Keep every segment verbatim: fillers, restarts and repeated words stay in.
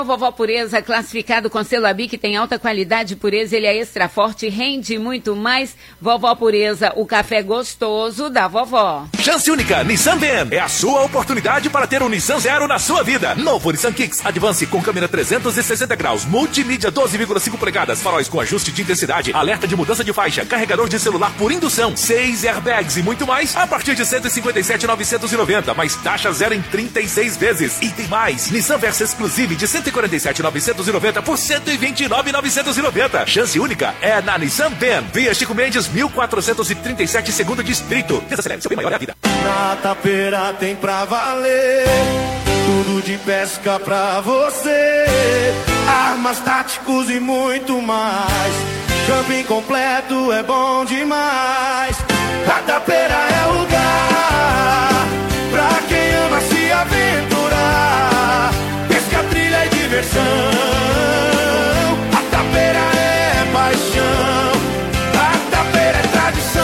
Vovó Pureza, classificado com selo A B I C, tem alta qualidade de pureza, ele é extra forte, rende muito mais. Vovó Pureza, o café gostoso da vovó. Chance única, Nissan Van. É a sua oportunidade para ter um Nissan Zero na sua vida. Novo Nissan Kicks Advance com câmera trezentos e sessenta graus, multimídia doze vírgula cinco polegadas, faróis com ajuste de intensidade, alerta de mudança de faixa, carregador de celular por indução, seis airbags e muito mais, a partir de cento e cinquenta e sete mil novecentos e noventa, mais taxa zero em trinta e seis vezes. E tem mais, Nissan Versa Exclusive de cento e quarenta e sete mil novecentos e noventa por cento e vinte e nove mil novecentos e noventa. Chance única é na Nissan Van. Via Chico Mendes, mil quatrocentos e trinta e sete, segundo distrito. Desacelere, seu bem maior é a vida. Na Tapeira tem pra valer, tudo de pesca pra você, armas, táticos e muito mais. Camping completo é bom demais. Na Tapeira é o lugar pra quem ama se aventurar. Pesca, trilha e diversão. A Tapeira é paixão. A Tapeira é tradição,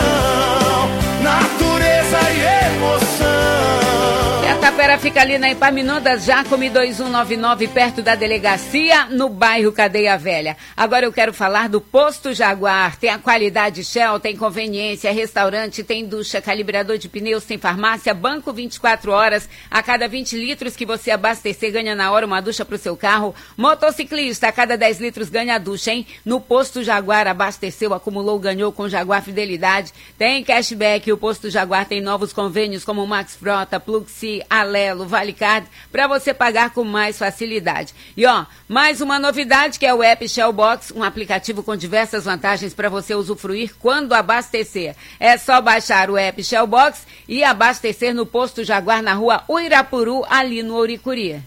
natureza e emoção. E a Tapeira fica ali na Epaminondas Jacome dois um nove nove, perto da delegacia, no bairro Cadeia Velha. Agora eu quero falar do Posto Jaguar. Tem a qualidade Shell, tem conveniência, restaurante, tem ducha, calibrador de pneus, tem farmácia, banco vinte e quatro horas. A cada vinte litros que você abastecer, ganha na hora uma ducha pro seu carro. Motociclista, a cada dez litros ganha a ducha, hein? No Posto Jaguar, abasteceu, acumulou, ganhou com Jaguar Fidelidade. Tem cashback, o Posto Jaguar tem novos convênios como Max Frota, Pluxi, Alelo, Vale Card, para você pagar com mais facilidade. E ó, mais uma novidade que é o app Shell Box, um aplicativo com diversas vantagens para você usufruir quando abastecer. É só baixar o app Shell Box e abastecer no Posto Jaguar na rua Uirapuru, ali no Ouricuri.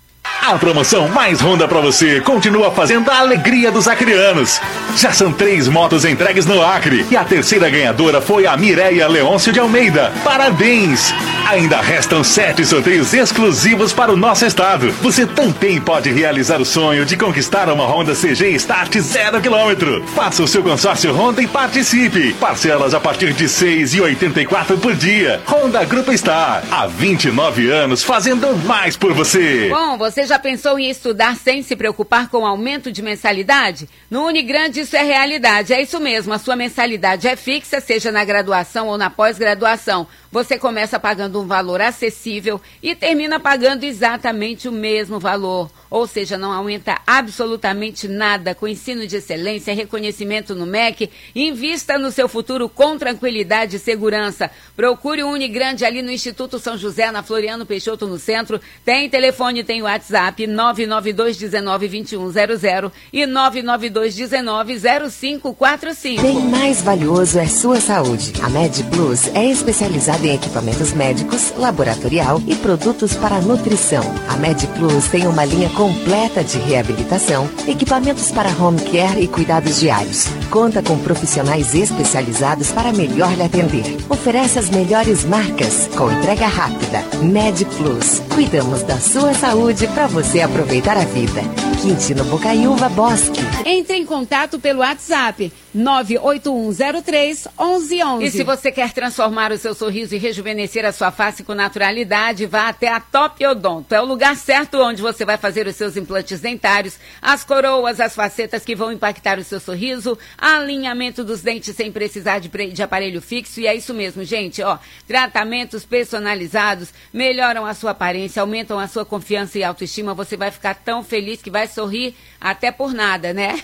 A promoção mais Honda pra você continua fazendo a alegria dos acrianos. Já são três motos entregues no Acre e a terceira ganhadora foi a Mireia Leôncio de Almeida. Parabéns! Ainda restam sete sorteios exclusivos para o nosso estado. Você também pode realizar o sonho de conquistar uma Honda C G Start zero quilômetro. Faça o seu consórcio Honda e participe. Parcelas a partir de seis reais e oitenta e quatro centavos por dia. Honda Grupo Star, há vinte e nove anos fazendo mais por você. Bom, você já pensou em estudar sem se preocupar com o aumento de mensalidade? No Unigrande isso é realidade, é isso mesmo, a sua mensalidade é fixa, seja na graduação ou na pós-graduação. Você começa pagando um valor acessível e termina pagando exatamente o mesmo valor. Ou seja, não aumenta absolutamente nada, com ensino de excelência, reconhecimento no M E C. Invista no seu futuro com tranquilidade e segurança. Procure o Unigrande ali no Instituto São José, na Floriano Peixoto, no centro. Tem telefone, tem WhatsApp, nove nove dois um nove, dois um zero zero e nove nove dois um nove, zero cinco quatro cinco. Bem mais valioso é sua saúde. A Med Plus é especializada em equipamentos médicos, laboratorial e produtos para nutrição. A Med Plus tem uma linha completa de reabilitação, equipamentos para home care e cuidados diários. Conta com profissionais especializados para melhor lhe atender. Oferece as melhores marcas com entrega rápida. Med Plus. Cuidamos da sua saúde para você aproveitar a vida. Quintino Bocaiúva Bosque. Entre em contato pelo WhatsApp nove oito um zero três, onze onze. E se você quer transformar o seu sorriso e rejuvenescer a sua face com naturalidade, vá até a Top Odonto. É o lugar certo onde você vai fazer os seus implantes dentários, as coroas, as facetas que vão impactar o seu sorriso, alinhamento dos dentes sem precisar de, de aparelho fixo. E é isso mesmo, gente, ó. Tratamentos personalizados melhoram a sua aparência, aumentam a sua confiança e autoestima. Você vai ficar tão feliz que vai sorrir até por nada, né?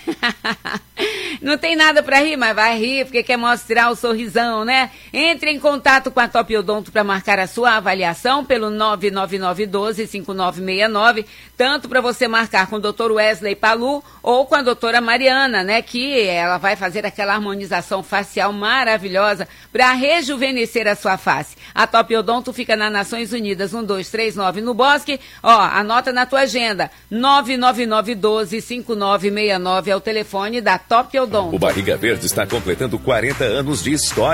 Não tem nada pra rir, mas vai rir porque quer mostrar o sorrisão, né? Entre em contato com a Top Odonto para marcar a sua avaliação pelo nove nove nove um dois, cinco nove seis nove, tanto para você marcar com o doutor Wesley Palu ou com a doutora Mariana, né? Que ela vai fazer aquela harmonização facial maravilhosa para rejuvenescer a sua face. A Top Odonto fica na Nações Unidas, um dois três nove no Bosque. Ó, anota na tua agenda, nove nove nove um dois, cinco nove seis nove é o telefone da Top Odonto. O Barriga Verde está completando quarenta anos de história.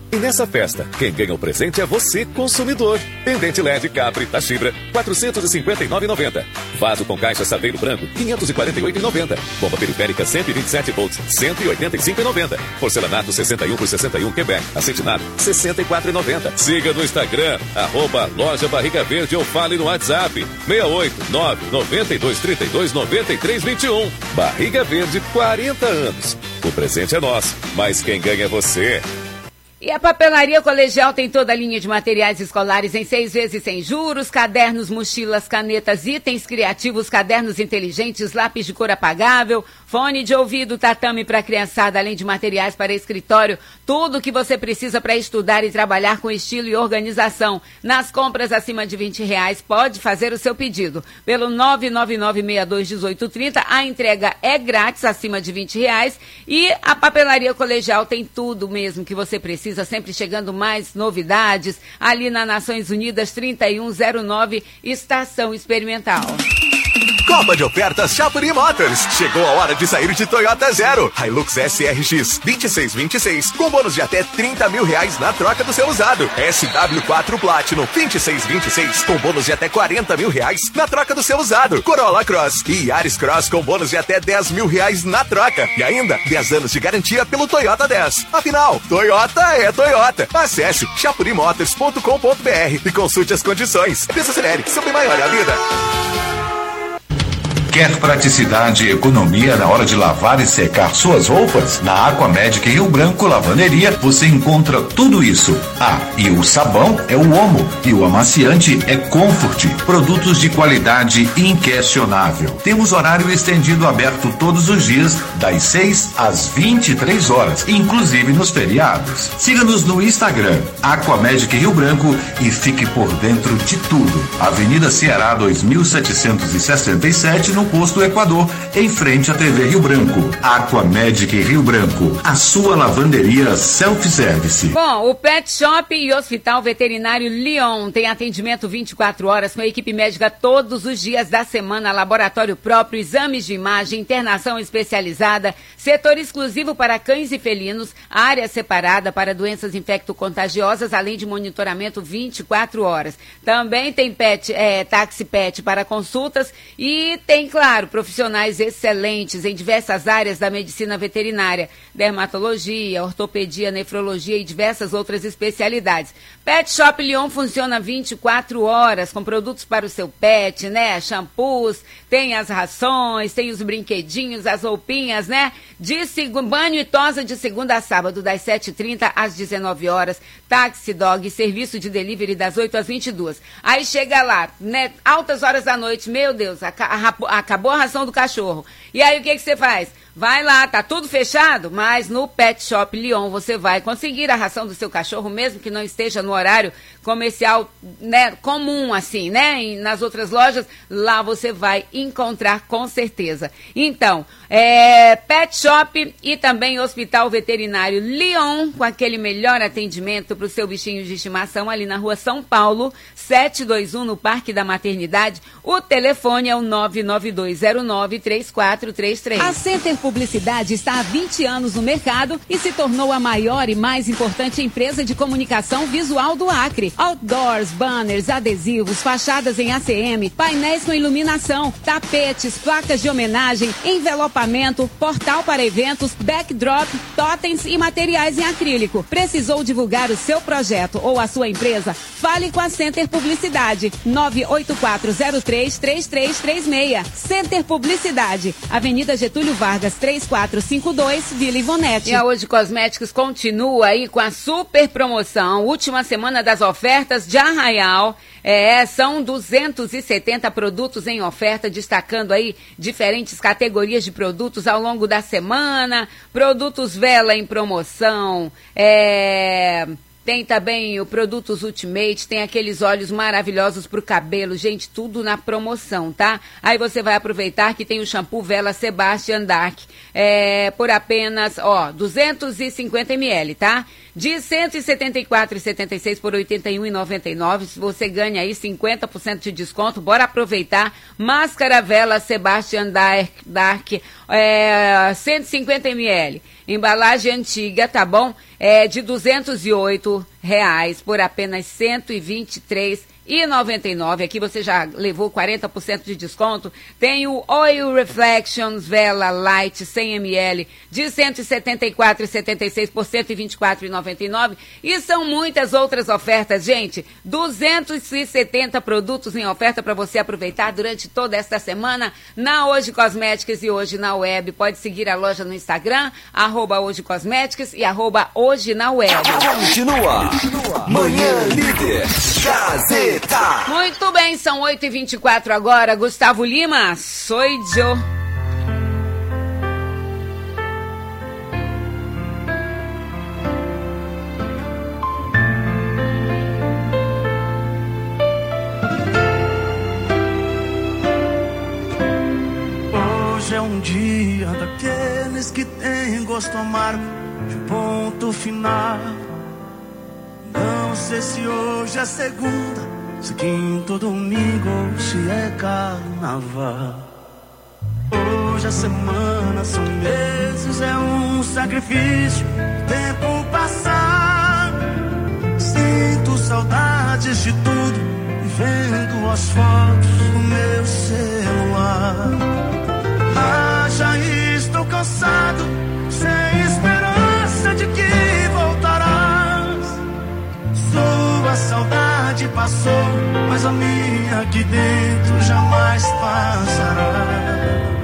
E nessa festa, quem ganha o presente é você, consumidor. Pendente L E D Capri Tachibra, quatrocentos e cinquenta e nove reais e noventa centavos. Vaso com caixa Saveiro Branco, quinhentos e quarenta e oito reais e noventa centavos. Bomba periférica cento e vinte e sete volts, cento e oitenta e cinco reais e noventa centavos. Porcelanato sessenta e um por sessenta e um Quebec. Acetinado, sessenta e quatro reais e noventa centavos. Siga no Instagram, arroba Loja Barriga Verde ou fale no WhatsApp, seis oito nove nove dois três dois nove três dois um. Barriga Verde, quarenta anos. O presente é nosso, mas quem ganha é você. E a Papelaria Colegial tem toda a linha de materiais escolares em seis vezes sem juros, cadernos, mochilas, canetas, itens criativos, cadernos inteligentes, lápis de cor apagável, fone de ouvido, tatame para criançada, além de materiais para escritório, tudo o que você precisa para estudar e trabalhar com estilo e organização. Nas compras acima de vinte reais, pode fazer o seu pedido. Pelo nove nove nove seis dois um oito três zero, a entrega é grátis acima de vinte reais e a Papelaria Colegial tem tudo mesmo que você precisa. Sempre chegando mais novidades, ali na Nações Unidas trinta e um zero nove, Estação Experimental. Copa de ofertas Chapuri Motors. Chegou a hora de sair de Toyota Zero. Hilux S R X vinte e seis vinte e seis, com bônus de até trinta mil reais na troca do seu usado. S W quatro Platinum vinte e seis vinte e seis, com bônus de até quarenta mil reais na troca do seu usado. Corolla Cross e Yaris Cross com bônus de até dez mil reais na troca. E ainda dez anos de garantia pelo Toyota dez. Afinal, Toyota é Toyota. Acesse chapuri motors ponto com ponto b r e consulte as condições. Desacelere, seu bem maior é a vida. Quer praticidade e economia na hora de lavar e secar suas roupas? Na Aquamedic Rio Branco Lavanderia você encontra tudo isso. Ah, e o sabão é o Omo e o amaciante é Comfort. Produtos de qualidade inquestionável. Temos horário estendido aberto todos os dias, das seis às vinte e três horas, inclusive nos feriados. Siga-nos no Instagram, Aquamedic Rio Branco, e fique por dentro de tudo. Avenida Ceará dois mil setecentos e sessenta e sete, no Posto Equador, em frente à T V Rio Branco. Aquamedic Rio Branco, a sua lavanderia self-service. Bom, o Pet Shop e Hospital Veterinário Lyon tem atendimento vinte e quatro horas com a equipe médica todos os dias da semana, laboratório próprio, exames de imagem, internação especializada, setor exclusivo para cães e felinos, área separada para doenças infecto-contagiosas, além de monitoramento vinte e quatro horas. Também tem pet, é, táxi pet para consultas e tem, claro, profissionais excelentes em diversas áreas da medicina veterinária, dermatologia, ortopedia, nefrologia e diversas outras especialidades. Pet Shop Lyon funciona vinte e quatro horas com produtos para o seu pet, né? Shampoos, tem as rações, tem os brinquedinhos, as roupinhas, né? De seg- banho e tosa de segunda a sábado, das sete e trinta às dezenove horas. Táxi Dog, serviço de delivery das oito às vinte e duas. Aí chega lá, né? Altas horas da noite, meu Deus, a, a, acabou a ração do cachorro. E aí o que que você faz? Vai lá, tá tudo fechado, mas no Pet Shop Lyon você vai conseguir a ração do seu cachorro, mesmo que não esteja no horário comercial, né, comum, assim, né? E nas outras lojas, lá você vai encontrar com certeza. Então, é, Pet Shop e também Hospital Veterinário Lyon, com aquele melhor atendimento para o seu bichinho de estimação, ali na rua São Paulo, setecentos e vinte e um, no Parque da Maternidade. O telefone é o nove nove dois zero nove três quatro três três. A Center Publicidade está há vinte anos no mercado e se tornou a maior e mais importante empresa de comunicação visual do Acre. Outdoors, banners, adesivos, fachadas em A C M, painéis com iluminação, tapetes, placas de homenagem, envelopamento, portal para eventos, backdrop, totens e materiais em acrílico. Precisou divulgar o seu projeto ou a sua empresa? Fale com a Center Publicidade. nove oito quatro zero três três três três seis. Center Publicidade, Avenida Getúlio Vargas, três quatro cinco dois, Vila Ivonete. E a Hoje Cosméticos continua aí com a super promoção. Última semana das ofertas de Arraial. É, são duzentos e setenta produtos em oferta, destacando aí diferentes categorias de produtos ao longo da semana. Produtos Vela em promoção, é... Tem também o Produtos Ultimate, tem aqueles óleos maravilhosos para o cabelo, gente, tudo na promoção, tá? Aí você vai aproveitar que tem o shampoo Vela Sebastian Dark, é, por apenas, ó, duzentos e cinquenta mililitros, tá? De cento e setenta e quatro reais e setenta e seis por oitenta e um reais e noventa e nove centavos, você ganha aí cinquenta por cento de desconto, bora aproveitar. Máscara Vela Sebastian Dark, Dark, é, cento e cinquenta mililitros. Embalagem antiga, tá bom? É de duzentos e oito reais por apenas cento e vinte e três reais e noventa e nove. Aqui você já levou quarenta por cento de desconto. Tem o Oil Reflections Vela Light cem mililitros de cento e setenta e quatro reais e setenta e seis centavos por cento e vinte e quatro reais e noventa e nove centavos. E são muitas outras ofertas, gente. duzentos e setenta produtos em oferta para você aproveitar durante toda esta semana na Hoje Cosméticos e hoje na web. Pode seguir a loja no Instagram, arroba Hoje Cosméticos e arroba Hoje na web. Continua. Continua. Manhã Líder. Gazeta. Muito bem, são oito e vinte e quatro agora. Gustavo Lima, sou eu. Hoje é um dia daqueles que tem gosto amargo de ponto final. Não sei se hoje é segunda, se quinta ou domingo, ou se é carnaval. Hoje a semana são meses, é um sacrifício, tempo passar. Sinto saudades de tudo, e vendo as fotos no meu celular. Ah, já estou cansado, sem esperança de que voltarás. Sua saudade passou, mas a minha aqui dentro jamais passará.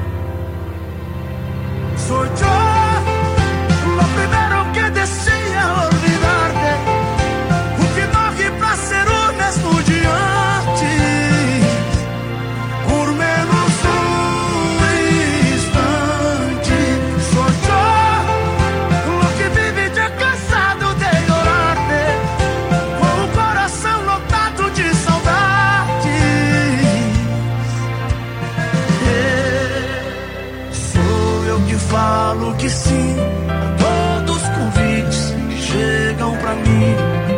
Sou eu, o primeiro que decía olvidar-te, o que morre pra ser o mesmo de antes, por menos um instante. Sou eu, o que vive de cansado de orar-te, com o coração lotado de saudades. É, sou eu que falo que sim a todos os convites que chegam pra mim.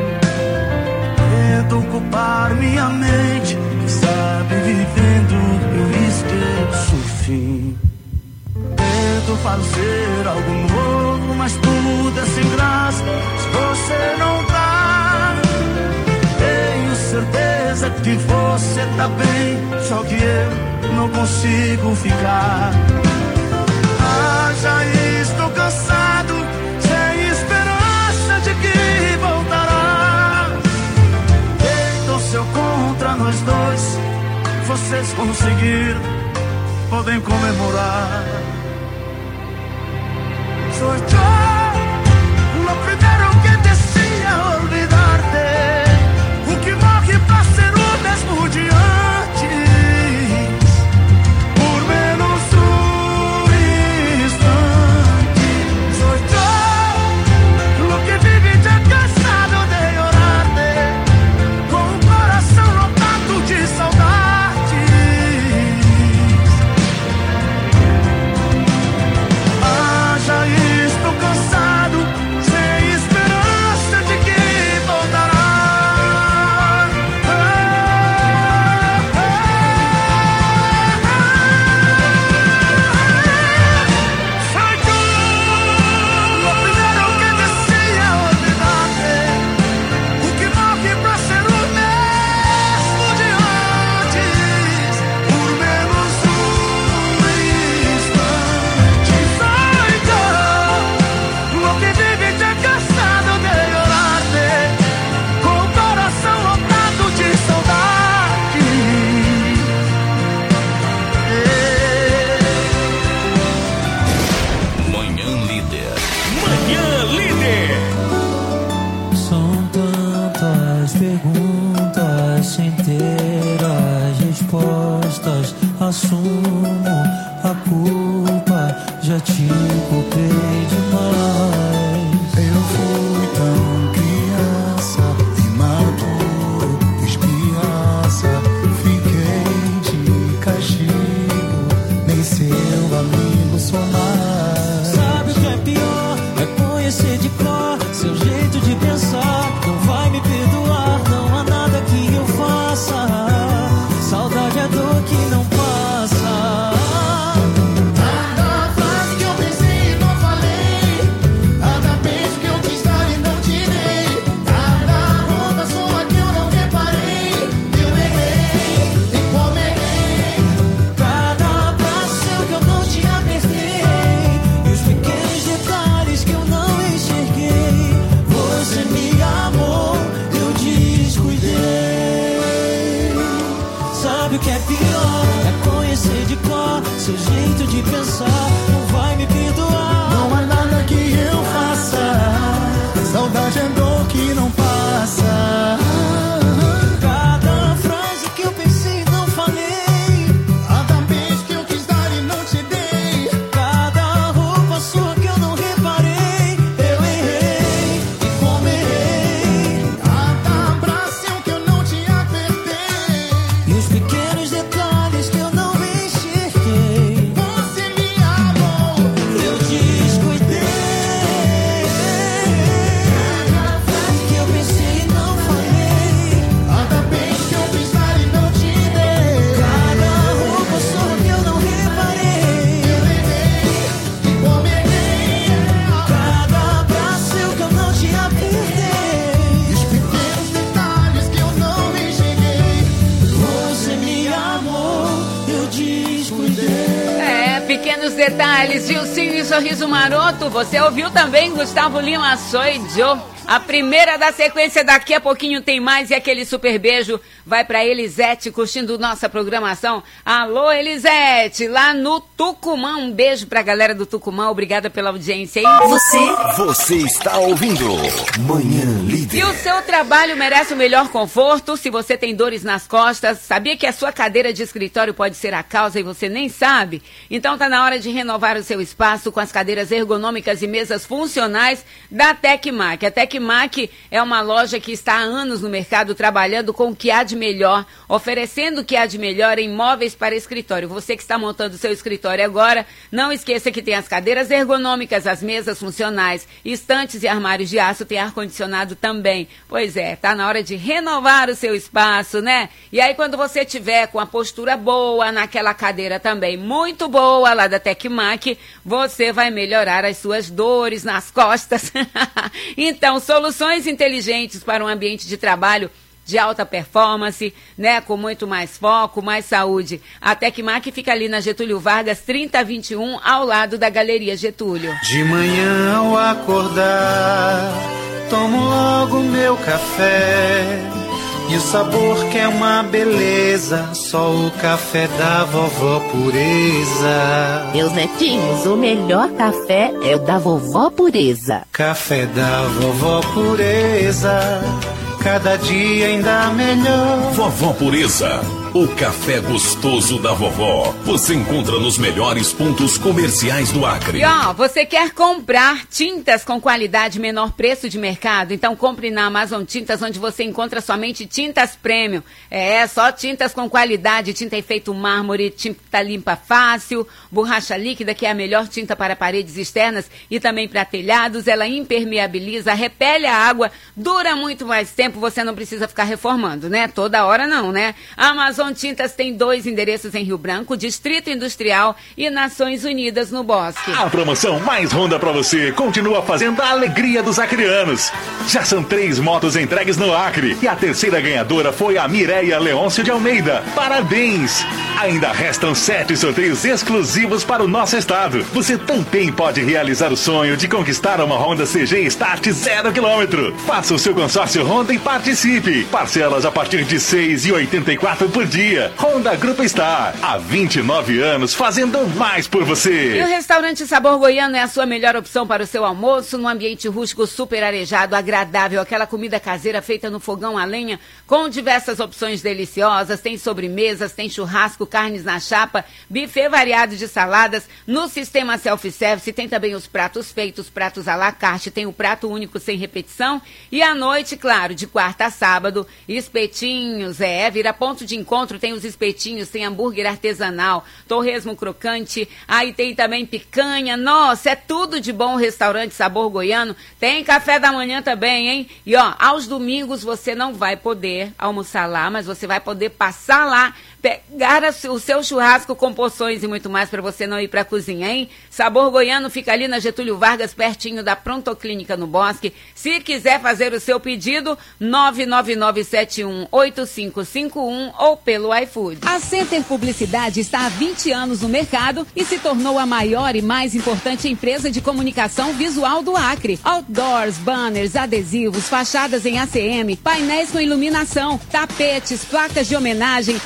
Tento ocupar minha mente, quem sabe vivendo eu esqueço o fim. Tento fazer algo novo, mas tudo é sem graça se você não traz. Tenho certeza que você tá bem, só que eu não consigo ficar. Ah, já estou cansado, sem esperança de que voltará. Então se eu contra nós dois, vocês conseguiram, podem comemorar. Sou eu, o primeiro que decía olvidar-te, o que morre pra ser o mesmo de antes, por menos um instante. Sou eu, o que vive já cansado de orar-te, com o coração lotado de saudades. Ah, já estou cansado, seu jeito de pensar não vai me perdoar. Não há nada que eu faça, saudade é dor que não passa. Cada frase que eu pensei não falei, cada beijo que eu quis dar e não te dei, cada roupa sua que eu não reparei, eu errei e como errei. Cada abraço que eu não te apertei, e os pequenos detalhes que eu não enxerguei. Você me amou, eu descuidei. Cada frase que eu pensei e não falei, cada beijo que eu quis dar e não te dei, cada roupa sua que eu não reparei, eu errei e como errei. Cada abraço que eu não te apertei, e os pequenos detalhes que eu não enxerguei. Você me amou, eu descuidei. É, pequenos detalhes, Gilcinho e Sorriso Maroto. Você ouviu também Gustavo Lima, Soy Yo. A primeira da sequência, daqui a pouquinho tem mais, e aquele super beijo vai pra Elisete, curtindo nossa programação. Alô, Elisete, lá no Tucumã. Um beijo pra galera do Tucumã, obrigada pela audiência. E Você, você está ouvindo Manhã Líder. E o seu trabalho merece o melhor conforto. Se você tem dores nas costas, sabia que a sua cadeira de escritório pode ser a causa e você nem sabe? Então tá na hora de renovar o seu espaço com as cadeiras ergonômicas e mesas funcionais da Tecmac. A Tecmac é uma loja que está há anos no mercado trabalhando com o que há de melhor, oferecendo o que há de melhor em móveis para escritório. Você que está montando o seu escritório agora, não esqueça que tem as cadeiras ergonômicas, as mesas funcionais, estantes e armários de aço, tem ar-condicionado também. Pois é, tá na hora de renovar o seu espaço, né? E aí quando você tiver com a postura boa naquela cadeira também, muito boa lá da Tecmac, você vai melhorar as suas dores nas costas. Então, soluções inteligentes para um ambiente de trabalho de alta performance, né, com muito mais foco, mais saúde. A Tecmac fica ali na Getúlio Vargas, trinta vinte e um, ao lado da Galeria Getúlio. De manhã ao acordar, tomo logo meu café, e o sabor que é uma beleza, só o café da vovó Pureza. Meus netinhos, o melhor café é o da vovó Pureza. Café da vovó Pureza, cada dia ainda melhor. Vovó Pureza, o café gostoso da vovó. Você encontra nos melhores pontos comerciais do Acre. E ó, você quer comprar tintas com qualidade, menor preço de mercado? Então compre na Amazon Tintas, onde você encontra somente tintas premium. É, só tintas com qualidade, tinta efeito mármore, tinta limpa fácil, borracha líquida, que é a melhor tinta para paredes externas e também para telhados. Ela impermeabiliza, repele a água, dura muito mais tempo, você não precisa ficar reformando, né? Toda hora não, né? A Amazon Tintas tem dois endereços em Rio Branco, Distrito Industrial e Nações Unidas no Bosque. A promoção mais Honda pra você continua fazendo a alegria dos acreanos. Já são três motos entregues no Acre e a terceira ganhadora foi a Mireia Leôncio de Almeida. Parabéns! Ainda restam sete sorteios exclusivos para o nosso estado. Você também pode realizar o sonho de conquistar uma Honda C G Start zero quilômetro. Faça o seu consórcio Honda e participe. Parcelas a partir de seis reais e oitenta e quatro centavos por dia. Honda Grupo Star, há vinte e nove anos fazendo mais por você. E o restaurante Sabor Goiano é a sua melhor opção para o seu almoço, num ambiente rústico super arejado, agradável, aquela comida caseira feita no fogão a lenha, com diversas opções deliciosas, tem sobremesas, tem churrasco, carnes na chapa, buffet variado de saladas, no sistema self-service, tem também os pratos feitos, pratos à la carte, tem o prato único sem repetição, e à noite, claro, de quarta a sábado, espetinhos, é, vira ponto de encontro, tem os espetinhos, tem hambúrguer artesanal, torresmo crocante, aí tem também picanha, nossa, é tudo de bom o restaurante Sabor Goiano, tem café da manhã também, hein? E ó, aos domingos você não vai poder almoçar lá, mas você vai poder passar lá, pegar o seu churrasco com porções e muito mais para você não ir para a cozinha, hein? Sabor Goiano fica ali na Getúlio Vargas, pertinho da Prontoclínica no Bosque. Se quiser fazer o seu pedido, nove nove nove sete um oito cinco cinco um ou pelo iFood. A Center Publicidade está há vinte anos no mercado e se tornou a maior e mais importante empresa de comunicação visual do Acre. Outdoors, banners, adesivos, fachadas em A C M, painéis com iluminação, tapetes, placas de homenagem, envelopes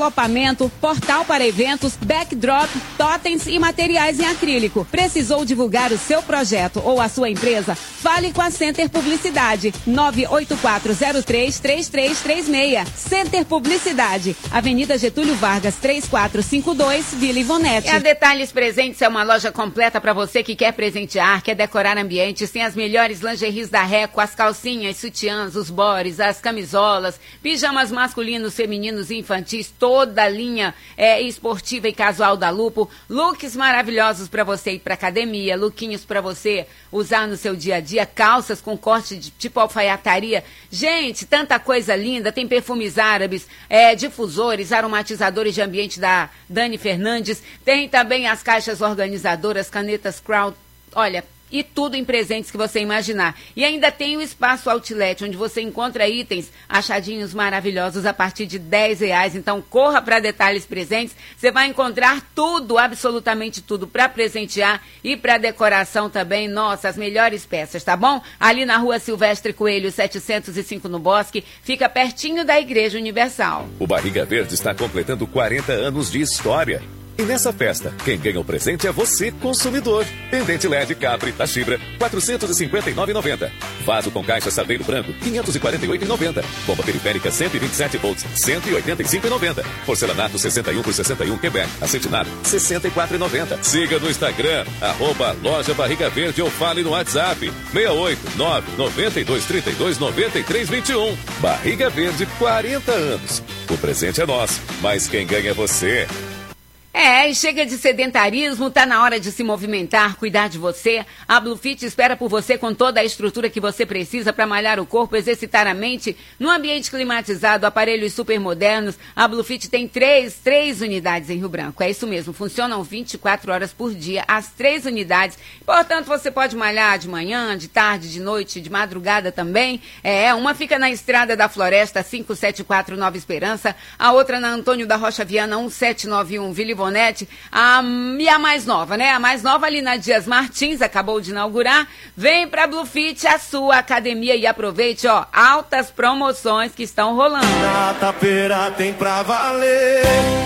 acoplamento, portal para eventos, backdrop, totens e materiais em acrílico. Precisou divulgar o seu projeto ou a sua empresa? Fale com a Center Publicidade. nove oito quatro zero três três três três seis. Center Publicidade, Avenida Getúlio Vargas, três quatro cinco dois, Vila Ivonete. E a Detalhes Presentes é uma loja completa para você que quer presentear, quer decorar ambientes. Tem as melhores lingeries da Reco, as calcinhas, sutiãs, os bores, as camisolas, pijamas masculinos, femininos e infantis, toda a linha é, esportiva e casual da Lupo. Looks maravilhosos para você ir para academia, lookinhos para você usar no seu dia a dia, calças com corte de tipo alfaiataria. Gente, tanta coisa linda. Tem perfumes árabes, é, difusores, aromatizadores de ambiente da Dani Fernandes. Tem também as caixas organizadoras, canetas Crowd. Olha, e tudo em presentes que você imaginar. E ainda tem o Espaço Outlet, onde você encontra itens, achadinhos maravilhosos a partir de dez reais. Então, corra para Detalhes Presentes. Você vai encontrar tudo, absolutamente tudo, para presentear e para decoração também. Nossa, as melhores peças, tá bom? Ali na Rua Silvestre Coelho, setecentos e cinco no Bosque, fica pertinho da Igreja Universal. O Barriga Verde está completando quarenta anos de história. E nessa festa, quem ganha o presente é você, consumidor. Pendente L E D Capri da Fibra, quatrocentos e cinquenta e nove reais e noventa centavos. Vaso com caixa Saveiro Branco, quinhentos e quarenta e oito reais e noventa centavos. Bomba periférica cento e vinte e sete volts, cento e oitenta e cinco reais e noventa centavos. Porcelanato sessenta e um por sessenta e um Quebec, acetinado, sessenta e quatro reais e noventa centavos. Siga no Instagram, arroba Loja Barriga Verde ou fale no WhatsApp, seis oito nove nove dois três dois nove três dois um. Barriga Verde, quarenta anos. O presente é nosso, mas quem ganha é você. É, e chega de sedentarismo, tá na hora de se movimentar, cuidar de você. A Bluefit espera por você com toda a estrutura que você precisa para malhar o corpo, exercitar a mente. No ambiente climatizado, aparelhos super modernos, a Bluefit tem três, três unidades em Rio Branco. É isso mesmo, funcionam vinte e quatro horas por dia, as três unidades. Portanto, você pode malhar de manhã, de tarde, de noite, de madrugada também. É, uma fica na Estrada da Floresta, quinhentos e setenta e quatro Nova Esperança. A outra na Antônio da Rocha Viana, sete nove um, Vila Ivonete. A, e a mais nova, né? A mais nova ali na Dias Martins, acabou de inaugurar. Vem pra Bluefit, a sua academia, e aproveite, ó, altas promoções que estão rolando. Na Tapeira tem pra valer,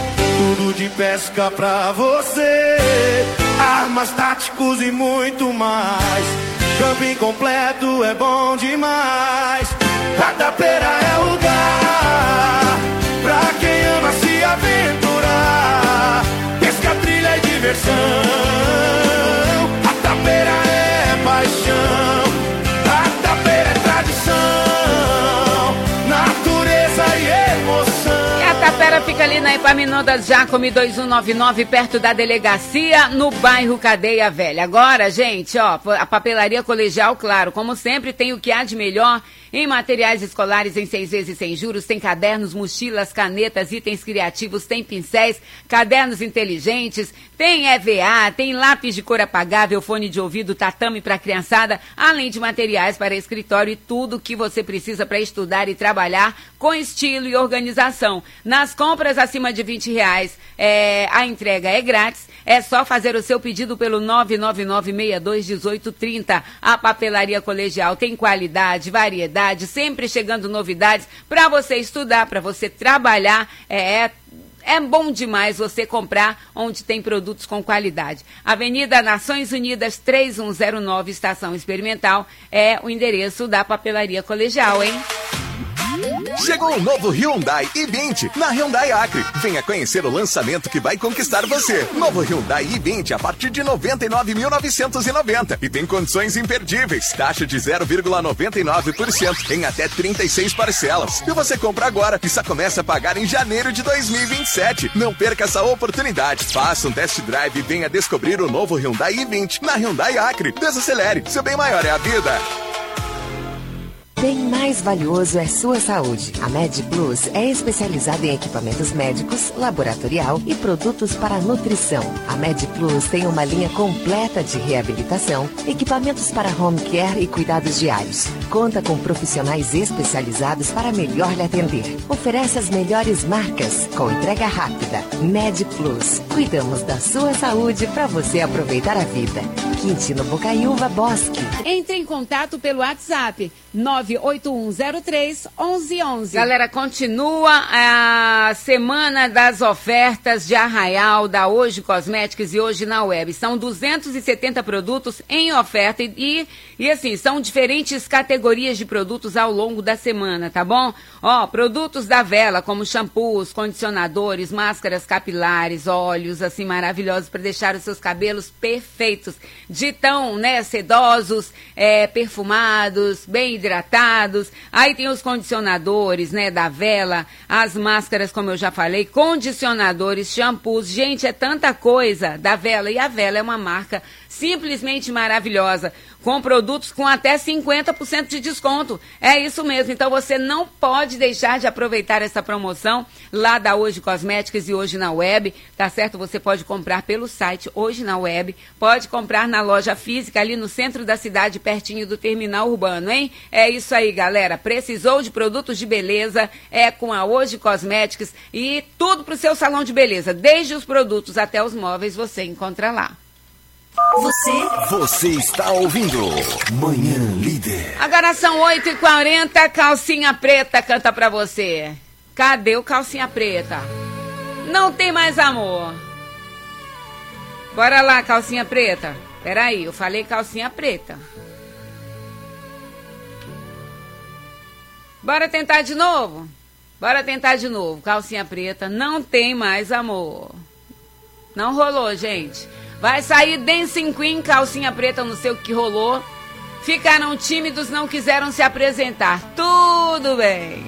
tudo de pesca pra você, armas, táticos e muito mais. Camping completo é bom demais. A Tapeira é lugar pra quem ama se aventurar. Pesca, trilha e diversão. A Tapeira é paixão. A Tapeira é tradição, natureza e emoção. E a Tapeira fica ali na Epaminondas Jacome dois um nove nove, perto da delegacia, no bairro Cadeia Velha. Agora, gente, ó, a Papelaria Colegial, claro, como sempre, tem o que há de melhor em materiais escolares em seis vezes sem juros. Tem cadernos, mochilas, canetas, itens criativos, tem pincéis, cadernos inteligentes, tem E V A, tem lápis de cor apagável, fone de ouvido, tatame para criançada, além de materiais para escritório e tudo que você precisa para estudar e trabalhar com estilo e organização. Nas compras acima de vinte reais, é, a entrega é grátis. É só fazer o seu pedido pelo nove nove nove seis dois um oito três zero. A Papelaria Colegial tem qualidade, variedade, sempre chegando novidades para você estudar, para você trabalhar. É, é bom demais você comprar onde tem produtos com qualidade. Avenida Nações Unidas três um zero nove, Estação Experimental, é o endereço da Papelaria Colegial, hein? Chegou o novo Hyundai i vinte na Hyundai Acre. Venha conhecer o lançamento que vai conquistar você. Novo Hyundai i vinte a partir de noventa e nove mil novecentos e noventa e tem condições imperdíveis. Taxa de zero vírgula noventa e nove por cento em até trinta e seis parcelas. E você compra agora e só começa a pagar em janeiro de dois mil e vinte e sete. Não perca essa oportunidade. Faça um test drive e venha descobrir o novo Hyundai i vinte na Hyundai Acre. Desacelere, seu bem maior é a vida. Bem mais valioso é sua saúde. A MedPlus é especializada em equipamentos médicos, laboratorial e produtos para nutrição. A MedPlus tem uma linha completa de reabilitação, equipamentos para home care e cuidados diários, conta com profissionais especializados para melhor lhe atender. Oferece as melhores marcas com entrega rápida. Med Plus. Cuidamos da sua saúde para você aproveitar a vida. Quintino Bocaiúva Bosque. Entre em contato pelo WhatsApp nove oito um zero três onze onze. Galera, continua a semana das ofertas de Arraial da Hoje Cosméticos e Hoje na Web. São duzentos e setenta produtos em oferta e, e assim, são diferentes categorias de produtos ao longo da semana, tá bom? Ó, produtos da Vela, como shampoos, condicionadores, máscaras capilares, óleos, assim, maravilhosos para deixar os seus cabelos perfeitos. De tão, né, sedosos, é, perfumados, bem hidratados. Aí tem os condicionadores, né, da Vela, as máscaras, como eu já falei, condicionadores, shampoos. Gente, é tanta coisa da Vela. E a Vela é uma marca simplesmente maravilhosa, com produtos com até cinquenta por cento de desconto. É isso mesmo, então você não pode deixar de aproveitar essa promoção lá da Hoje Cosméticos e Hoje na Web, tá certo? Você pode comprar pelo site Hoje na Web, pode comprar na loja física ali no centro da cidade, pertinho do terminal urbano, hein? É isso aí, galera. Precisou de produtos de beleza? É com a Hoje Cosméticos e tudo pro seu salão de beleza, desde os produtos até os móveis você encontra lá. Você, você está ouvindo Manhã Líder. Agora são oito e quarenta, Calcinha Preta canta pra você. Cadê o Calcinha Preta? Não tem mais amor. Bora lá, Calcinha Preta. Peraí, eu falei Calcinha Preta. Bora tentar de novo? Bora tentar de novo. Calcinha Preta, não tem mais amor. Não rolou, gente. Vai sair Dancing Queen, Calcinha Preta, não sei o que rolou. Ficaram tímidos, não quiseram se apresentar. Tudo bem.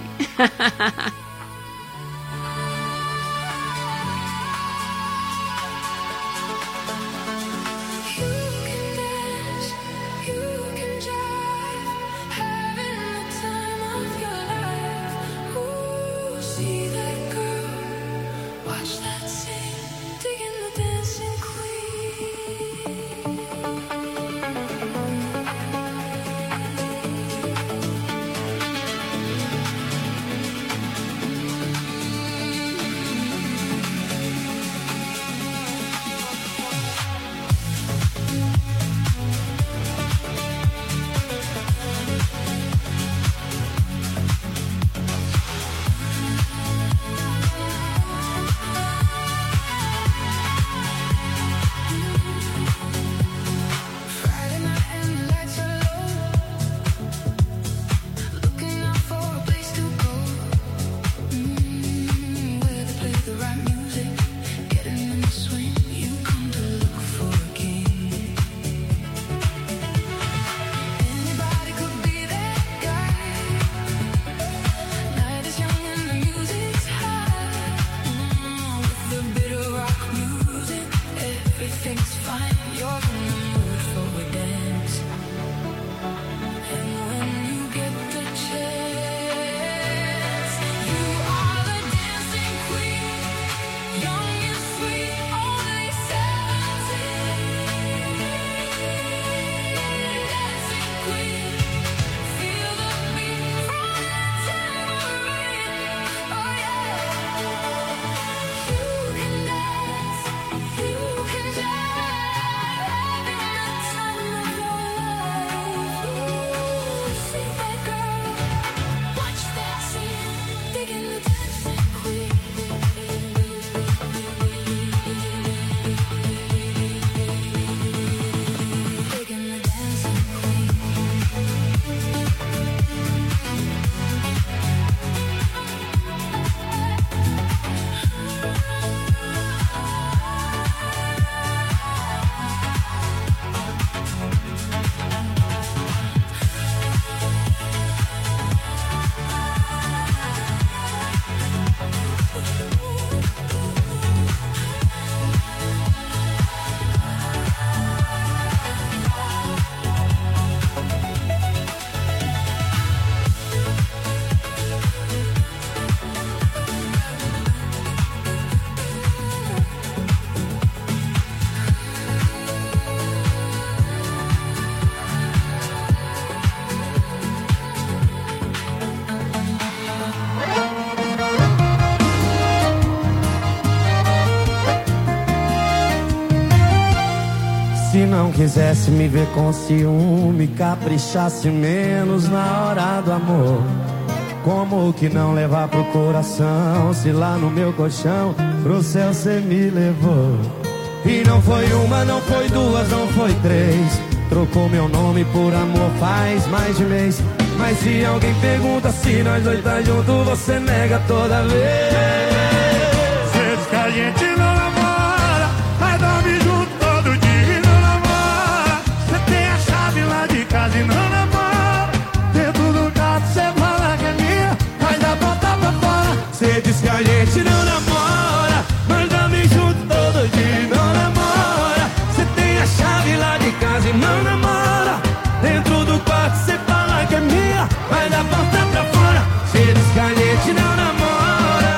Se não quisesse me ver com ciúme, caprichasse menos na hora do amor. Como que não levar pro coração, se lá no meu colchão pro céu cê me levou? E não foi uma, não foi duas, não foi três. Trocou meu nome por amor faz mais de mês. Mas se alguém pergunta se nós dois tá junto, você nega toda vez. Cê diz que a gente não namora, mas dorme junto todo dia e não namora. Cê tem a chave lá de casa e não namora. Dentro do carro cê fala que é minha, mas dá volta pra fora. Cê diz que a gente não namora, mas dorme junto todo dia e não namora. Cê tem a chave lá de casa e não namora. Dentro do quarto cê fala que é minha, mas dá volta pra fora. Cê diz que a gente não namora.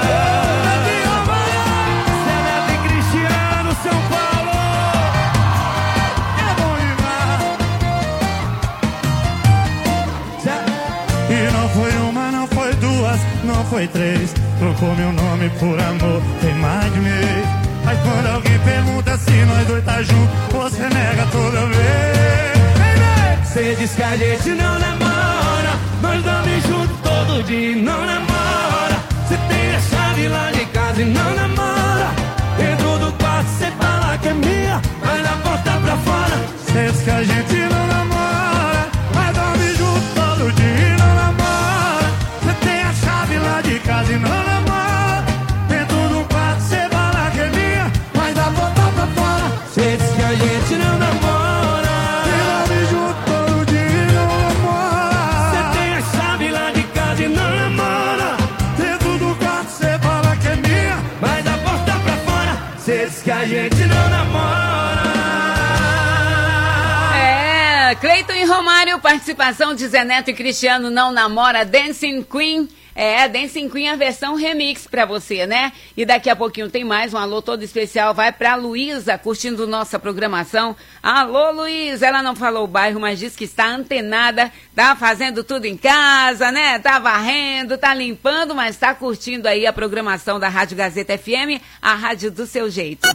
Cê é Neto e Cristiano, São Paulo. É bom demais. E não foi uma, não foi duas, não foi três. Trocou meu nome por amor, tem mais de mês. Mas quando alguém pergunta se nós dois tá junto, você nega toda vez. Cê diz que a gente não namora, nós dorme junto todo dia e não namora. Cê tem a chave lá de casa e não namora. Dentro do quarto cê fala que é minha, mas dá porta pra fora. Cê diz que a gente não namora, mas dorme junto todo dia e não namora. Cê tem a chave lá de casa e não namora. Dentro do quarto cê fala que é minha, mas dá porta pra fora. Cê diz que a gente não namora. Que a gente não namora. É, Cleiton e Romário, participação de Zé Neto e Cristiano, Não Namora, Dancing Queen. É, Dancing Queen, a versão remix pra você, né? E daqui a pouquinho tem mais, um alô todo especial, vai pra Luísa, curtindo nossa programação. Alô, Luísa, ela não falou o bairro, mas disse que está antenada, tá fazendo tudo em casa, né? Tá varrendo, tá limpando, mas tá curtindo aí a programação da Rádio Gazeta F M, a rádio do seu jeito.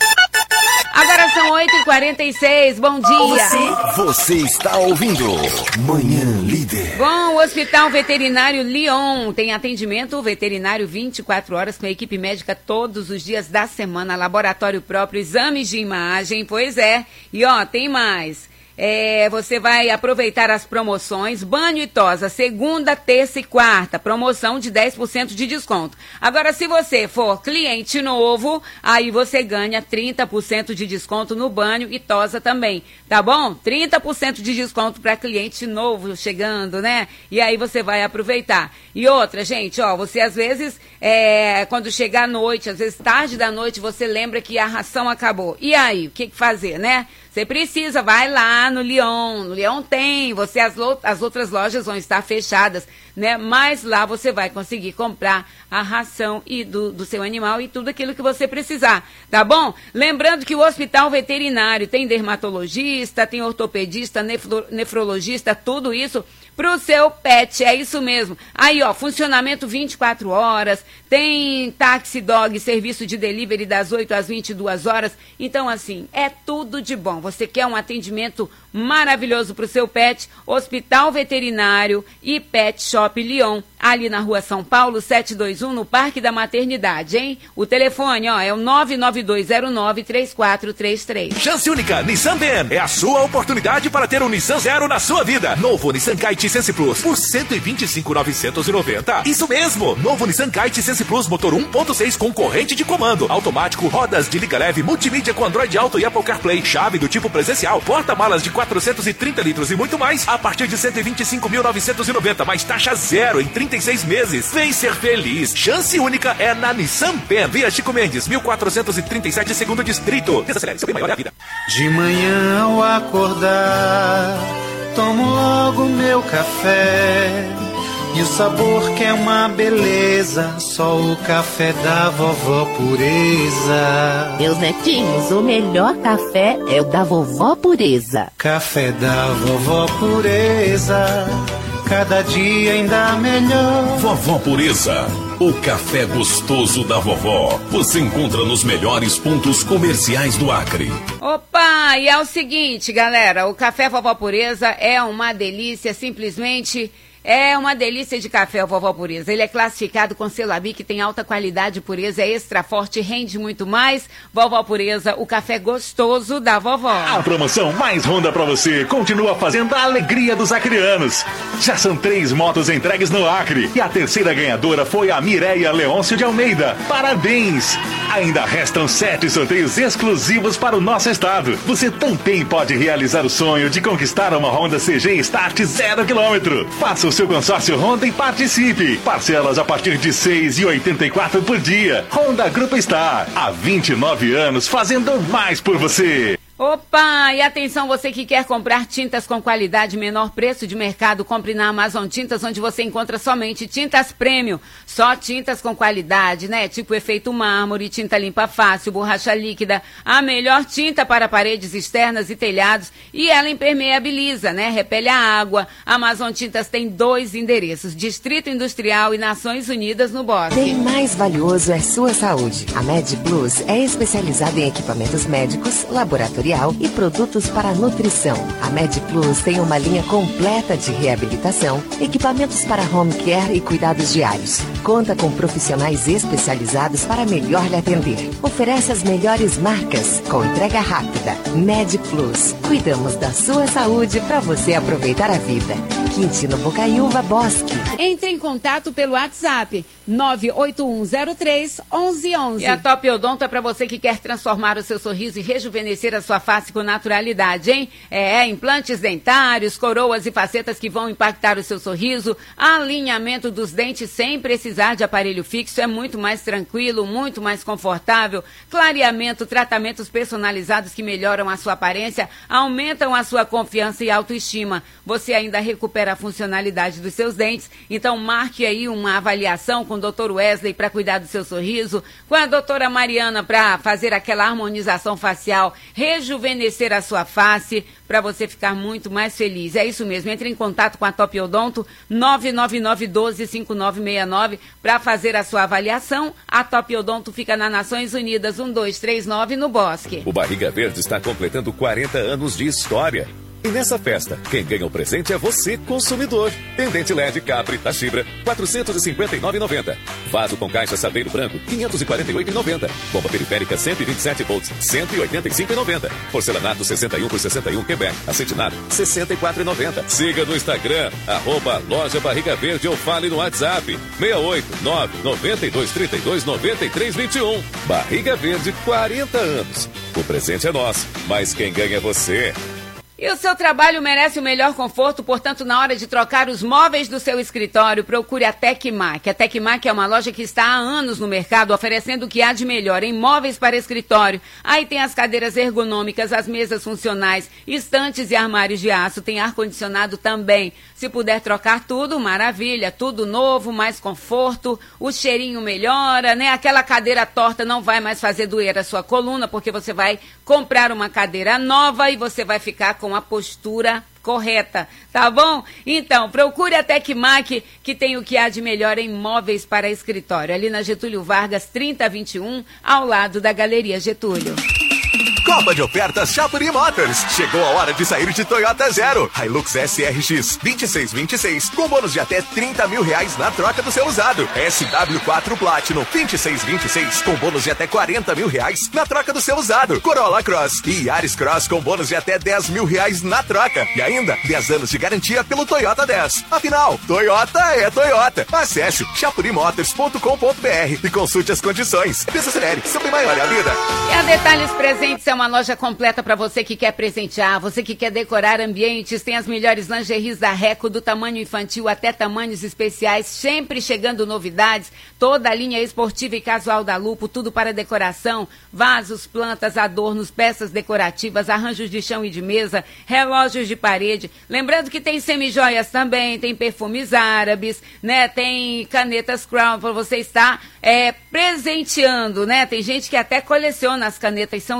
Agora são oito e quarenta e seis, bom dia. Você, você está ouvindo Manhã Líder. Bom, o Hospital Veterinário Lyon tem atendimento veterinário vinte e quatro horas com a equipe médica todos os dias da semana, laboratório próprio, exames de imagem, pois é. E ó, tem mais. É, você vai aproveitar as promoções banho e tosa, segunda, terça e quarta, promoção de dez por cento de desconto. Agora, se você for cliente novo, aí você ganha trinta por cento de desconto no banho e tosa também, tá bom? trinta por cento de desconto para cliente novo chegando, né? E aí você vai aproveitar. E outra, gente, ó, você às vezes, é, quando chegar à noite, às vezes tarde da noite, você lembra que a ração acabou. E aí, o que que fazer, né? Você precisa, vai lá no Lyon, no Lyon tem, você, as, as outras lojas vão estar fechadas, né? Mas lá você vai conseguir comprar a ração e do, do seu animal e tudo aquilo que você precisar, tá bom? Lembrando que o Hospital Veterinário tem dermatologista, tem ortopedista, nefro, nefrologista, tudo isso pro seu pet, é isso mesmo. Aí, ó, funcionamento vinte e quatro horas, tem táxi dog, serviço de delivery das oito às vinte e duas horas. Então, assim, é tudo de bom. Você quer um atendimento maravilhoso pro seu pet? Hospital Veterinário e Pet Shop Lyon, ali na Rua São Paulo, setecentos e vinte e um, no Parque da Maternidade, hein? O telefone, ó, é o nove nove dois zero nove três quatro três três. Chance única Nissan Ben. É a sua oportunidade para ter um Nissan Zero na sua vida. Novo Nissan Kite Sense Plus por cento e vinte e cinco mil novecentos e noventa. Isso mesmo! Novo Nissan Kite Sense Plus motor um ponto seis com corrente de comando, automático, rodas de liga leve, multimídia com Android Auto e Apple CarPlay, chave do tipo presencial, porta-malas de quatrocentos e trinta litros e muito mais a partir de cento e vinte e cinco mil novecentos e noventa, mais taxa zero em trinta e seis meses. Vem ser feliz. Chance única é na Nissan Ben. Via Chico Mendes, mil quatrocentos e trinta e sete, segundo distrito. Desacelere, seu bem maior é a vida. De manhã ao acordar, tomo logo meu café. E o sabor que é uma beleza, só o café da Vovó Pureza. Meus netinhos, o melhor café é o da Vovó Pureza. Café da Vovó Pureza. cada dia ainda melhor. Vovó Pureza, o café gostoso da vovó. Você encontra nos melhores pontos comerciais do Acre. Opa, e é o seguinte, galera, o café Vovó Pureza é uma delícia, simplesmente... É uma delícia de café, o Vovó Pureza. Ele é classificado com selo A B I, que tem alta qualidade, pureza, é extra forte, rende muito mais. Vovó Pureza, o café gostoso da vovó. A promoção mais Honda pra você continua fazendo a alegria dos acreanos. Já são três motos entregues no Acre e a terceira ganhadora foi a Mireia Leôncio de Almeida. Parabéns! Ainda restam sete sorteios exclusivos para o nosso estado. Você também pode realizar o sonho de conquistar uma Honda C G Start zero quilômetro. Faça o seu consórcio Honda e participe. Parcelas a partir de seis reais e oitenta e quatro centavos por dia. Honda Grupo Star, há vinte e nove anos fazendo mais por você. Opa! E atenção, você que quer comprar tintas com qualidade, menor preço de mercado, compre na Amazon Tintas, onde você encontra somente tintas premium. Só tintas com qualidade, né? Tipo efeito mármore, tinta limpa fácil, borracha líquida. A melhor tinta para paredes externas e telhados. E ela impermeabiliza, né? Repele a água. Amazon Tintas tem dois endereços: Distrito Industrial e Nações Unidas no Bosque. Bem mais valioso é sua saúde. A Med Plus é especializada em equipamentos médicos, laboratoriais e produtos para nutrição. A Med Plus tem uma linha completa de reabilitação, equipamentos para home care e cuidados diários. Conta com profissionais especializados para melhor lhe atender. Oferece as melhores marcas, com entrega rápida. Med Plus. Cuidamos da sua saúde para você aproveitar a vida. Quintino Bocaiúva, Bosque. Entre em contato pelo WhatsApp nove oito um zero três, onze onze. E a Top Odonto é para você que quer transformar o seu sorriso e rejuvenescer a sua face com naturalidade, hein? É, implantes dentários, coroas e facetas que vão impactar o seu sorriso, alinhamento dos dentes sem precisar de aparelho fixo, é muito mais tranquilo, muito mais confortável, clareamento, tratamentos personalizados que melhoram a sua aparência, aumentam a sua confiança e autoestima. Você ainda recupera a funcionalidade dos seus dentes, então marque aí uma avaliação com o doutor Wesley para cuidar do seu sorriso, com a doutora Mariana para fazer aquela harmonização facial, rejuvenescer a sua face, para você ficar muito mais feliz. É isso mesmo, entre em contato com a Top Odonto, nove nove nove um dois cinco nove seis nove, para fazer a sua avaliação. A Top Odonto fica na Nações Unidas, um dois três nove, no Bosque. O Barriga Verde está completando quarenta anos de história. E nessa festa, quem ganha o presente é você, consumidor. Pendente L E D Capri da Fibra, quatrocentos e cinquenta e nove reais e noventa centavos. Vaso com caixa Saveiro Branco, quinhentos e quarenta e oito reais e noventa centavos. Bomba periférica cento e vinte e sete volts, cento e oitenta e cinco reais e noventa centavos. Porcelanato sessenta e um por sessenta e um Quebec, acetinado sessenta e quatro reais e noventa centavos. Siga no Instagram, arroba Loja Barriga Verde, ou fale no WhatsApp seis oito nove nove dois três dois nove três dois um. Barriga Verde, quarenta anos. O presente é nosso, mas quem ganha é você. E o seu trabalho merece o melhor conforto, portanto, na hora de trocar os móveis do seu escritório, procure a Tecmac. A Tecmac é uma loja que está há anos no mercado, oferecendo o que há de melhor em móveis para escritório. Aí tem as cadeiras ergonômicas, as mesas funcionais, estantes e armários de aço, tem ar-condicionado também. Se puder trocar tudo, maravilha, tudo novo, mais conforto, o cheirinho melhora, né? Aquela cadeira torta não vai mais fazer doer a sua coluna, porque você vai comprar uma cadeira nova e você vai ficar com a postura correta, tá bom? Então, procure a Tecmac, que tem o que há de melhor em móveis para escritório, ali na Getúlio Vargas, trinta vinte e um, ao lado da Galeria Getúlio. Copa de ofertas Chapuri Motors. Chegou a hora de sair de Toyota Zero. Hilux S R X vinte e seis vinte e seis com bônus de até trinta mil reais na troca do seu usado. S W quatro Platinum vinte e seis vinte e seis com bônus de até quarenta mil reais na troca do seu usado. Corolla Cross e Yaris Cross com bônus de até dez mil reais na troca. E ainda dez anos de garantia pelo Toyota dez. Afinal, Toyota é Toyota. Acesse chapuri motors ponto com ponto b r e consulte as condições. Desacelere, seu bem maior é a vida. E a Detalhes Presentes é uma loja completa para você que quer presentear, você que quer decorar ambientes. Tem as melhores lingeries da Reco, do tamanho infantil até tamanhos especiais, sempre chegando novidades. Toda a linha esportiva e casual da Lupo, tudo para decoração, vasos, plantas, adornos, peças decorativas, arranjos de chão e de mesa, relógios de parede. Lembrando que tem semijoias também, tem perfumes árabes, né? Tem canetas Crown para você estar é, presenteando, né? Tem gente que até coleciona as canetas, são lindas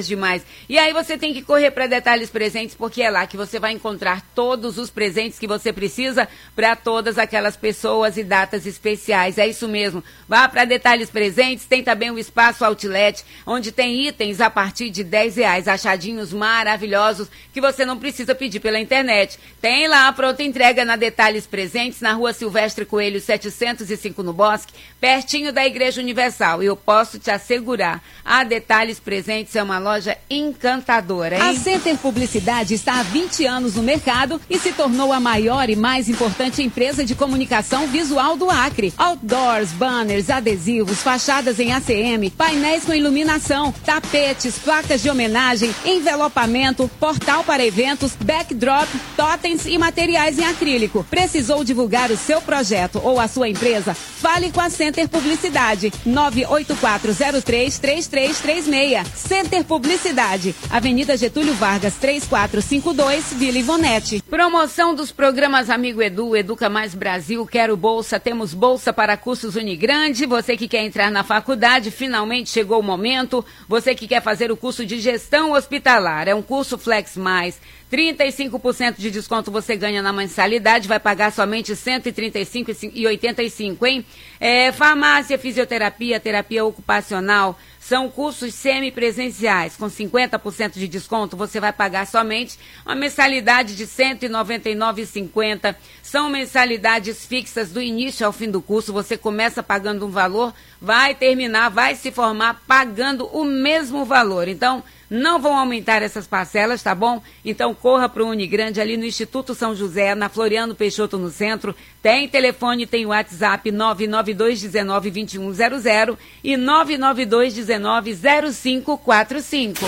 lindas demais. E aí você tem que correr para Detalhes Presentes, porque é lá que você vai encontrar todos os presentes que você precisa para todas aquelas pessoas e datas especiais. É isso mesmo. Vá para Detalhes Presentes, tem também o Espaço Outlet, onde tem itens a partir de dez reais, achadinhos maravilhosos que você não precisa pedir pela internet. Tem lá a pronta entrega na Detalhes Presentes, na Rua Silvestre Coelho setecentos e cinco no Bosque, pertinho da Igreja Universal. E eu posso te assegurar, a Detalhes Presentes é uma loja encantadora, hein? A Center Publicidade está há vinte anos no mercado e se tornou a maior e mais importante empresa de comunicação visual do Acre. Outdoors, banners, adesivos, fachadas em A C M, painéis com iluminação, tapetes, placas de homenagem, envelopamento, portal para eventos, backdrop, totens e materiais em acrílico. Precisou divulgar o seu projeto ou a sua empresa? Fale com a Center Publicidade. nove oito quatro zero três três três três seis. Center Publicidade. Avenida Getúlio Vargas, três quatro cinco dois, Vila Ivonete. Promoção dos programas Amigo Edu, Educa Mais Brasil, Quero Bolsa. Temos bolsa para cursos Unigrande. Você que quer entrar na faculdade, finalmente chegou o momento. Você que quer fazer o curso de Gestão Hospitalar. É um curso Flex Mais. trinta e cinco por cento de desconto você ganha na mensalidade, vai pagar somente cento e trinta e cinco reais e oitenta e cinco centavos, hein? É, farmácia, fisioterapia, terapia ocupacional, são cursos semipresenciais. Com cinquenta por cento de desconto, você vai pagar somente uma mensalidade de cento e noventa e nove reais e cinquenta centavos. São mensalidades fixas do início ao fim do curso. Você começa pagando um valor, vai terminar, vai se formar pagando o mesmo valor. Então, não vão aumentar essas parcelas, tá bom? Então corra para o Unigrande ali no Instituto São José, na Floriano Peixoto no centro. Tem telefone, tem WhatsApp nove nove dois um nove dois um zero zero e nove nove dois um nove zero cinco quatro cinco.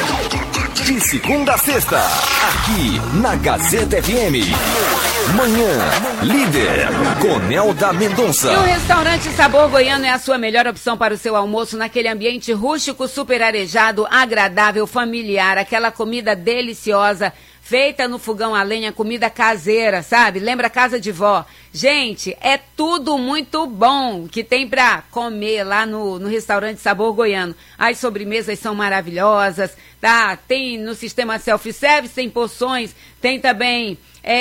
De segunda a sexta, aqui na Gazeta F M. Manhã Líder, com Nelda Mendonça. E o restaurante Sabor Goiano é a sua melhor opção para o seu almoço, naquele ambiente rústico, super arejado, agradável, familiar, aquela comida deliciosa, feita no fogão a lenha, comida caseira, sabe? Lembra a casa de vó? Gente, é tudo muito bom que tem pra comer lá no, no restaurante Sabor Goiano. As sobremesas são maravilhosas, tá? Tem no sistema self-service, tem porções, tem também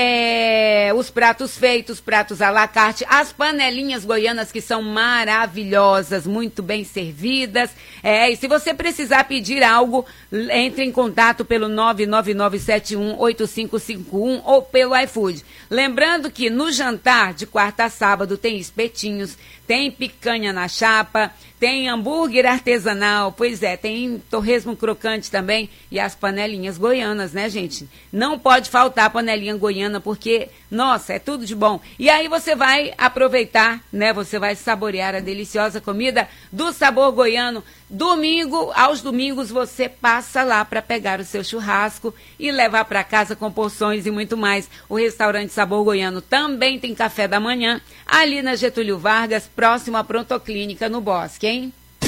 é, os pratos feitos, pratos à la carte, as panelinhas goianas que são maravilhosas, muito bem servidas. É, e se você precisar pedir algo, entre em contato pelo nove nove nove sete um oito cinco cinco um ou pelo iFood. Lembrando que no jantar de quarta a sábado tem espetinhos, tem picanha na chapa, tem hambúrguer artesanal, pois é, tem torresmo crocante também e as panelinhas goianas, né, gente? Não pode faltar a panelinha goiana porque, nossa, é tudo de bom. E aí você vai aproveitar, né, você vai saborear a deliciosa comida do Sabor Goiano. Domingo, aos domingos, você passa lá para pegar o seu churrasco e levar para casa com porções e muito mais. O restaurante Sabor Goiano também tem café da manhã, ali na Getúlio Vargas, próximo à Prontoclínica, no Bosque, hein?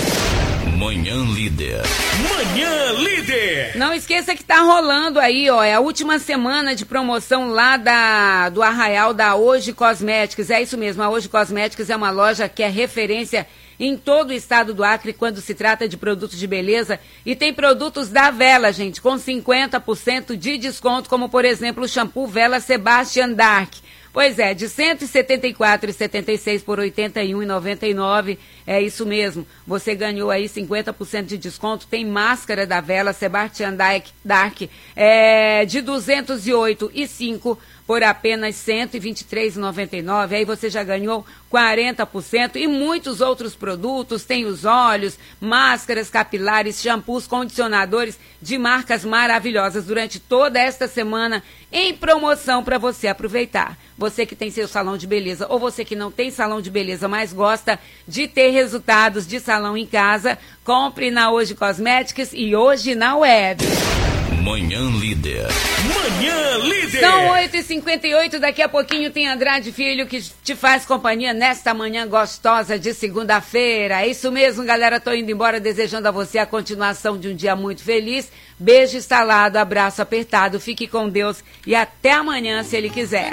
Manhã Líder. Manhã Líder. Não esqueça que tá rolando aí, ó, é a última semana de promoção lá da, do Arraial da Hoje Cosméticos. É isso mesmo, a Hoje Cosméticos é uma loja que é referência em todo o estado do Acre quando se trata de produtos de beleza, e tem produtos da Vela, gente, com cinquenta por cento de desconto, como por exemplo o shampoo Vela Sebastian Dark. Pois é, de cento e setenta e quatro reais e setenta e seis centavos por oitenta e um reais e noventa e nove centavos, é isso mesmo. Você ganhou aí cinquenta por cento de desconto. Tem máscara da Vela Sebastian Dark é, de duzentos e oito reais e cinco centavos por apenas cento e vinte e três reais e noventa e nove centavos. Aí você já ganhou quarenta por cento e muitos outros produtos. Tem os óleos, máscaras capilares, shampoos, condicionadores de marcas maravilhosas durante toda esta semana em promoção para você aproveitar. Você que tem seu salão de beleza ou você que não tem salão de beleza, mas gosta de ter resultados de salão em casa, compre na Hoje Cosméticos e hoje na web. Manhã Líder. Manhã Líder. São oito e cinquenta e oito, daqui a pouquinho tem Andrade Filho que te faz companhia nesta manhã gostosa de segunda-feira. É isso mesmo, galera, tô indo embora desejando a você a continuação de um dia muito feliz. Beijo instalado, abraço apertado, fique com Deus e até amanhã, se Ele quiser.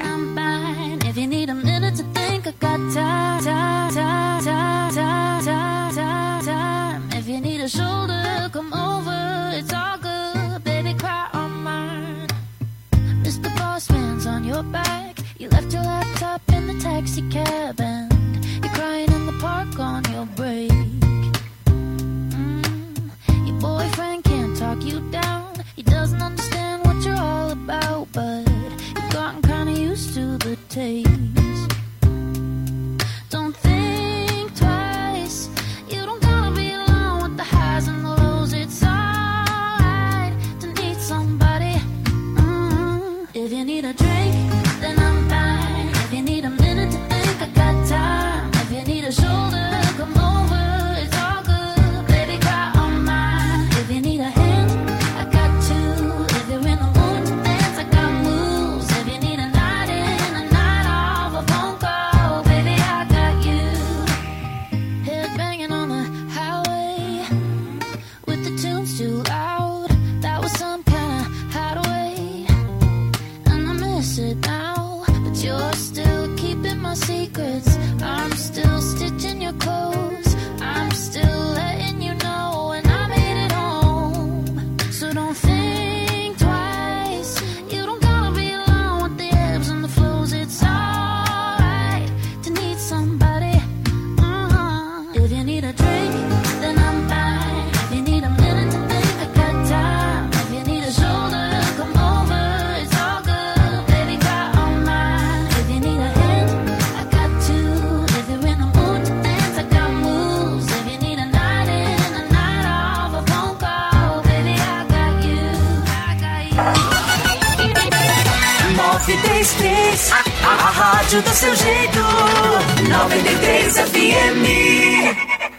If you need a shoulder, come over, it's all good. your back. You left your laptop in the taxi cab and you're crying in the park on your break. Mm, your boyfriend can't talk you down. He doesn't understand what you're all about, but you've gotten kinda used to the taste. Don't think twice. You don't gotta be alone with the highs and the lows. It's alright to need somebody. Mm, if you need a drink, then I'm fine. If you need a minute to think, I got time. If you need a shoulder, come over. It's all good, baby, cry on mine. If you need a hand, I got two. If you're in the mood to dance, I got moves. If you need a night in, a night off, a phone call, baby, I got you. Head banging on the highway with the tunes too loud. That was some kind of hideaway, and I miss it now. But you're still keeping my secrets. I'm still stitching your clothes. I'm still letting you know when I made it home. So don't think twice. You don't gotta be alone with the ebbs and the flows. It's alright to need somebody. Uh-huh. If you need a drink, then I'm fine. If you need a minute to think, I got time. If you need a shoulder, come over. It's all good, baby, cry on mine. If you need a hand, I got two. If you're in the mood to dance, I got moves. If you need a night in, a night off, a phone call, baby, I got you. I got you. nove três três, a, a rádio do seu jeito. noventa e três F M.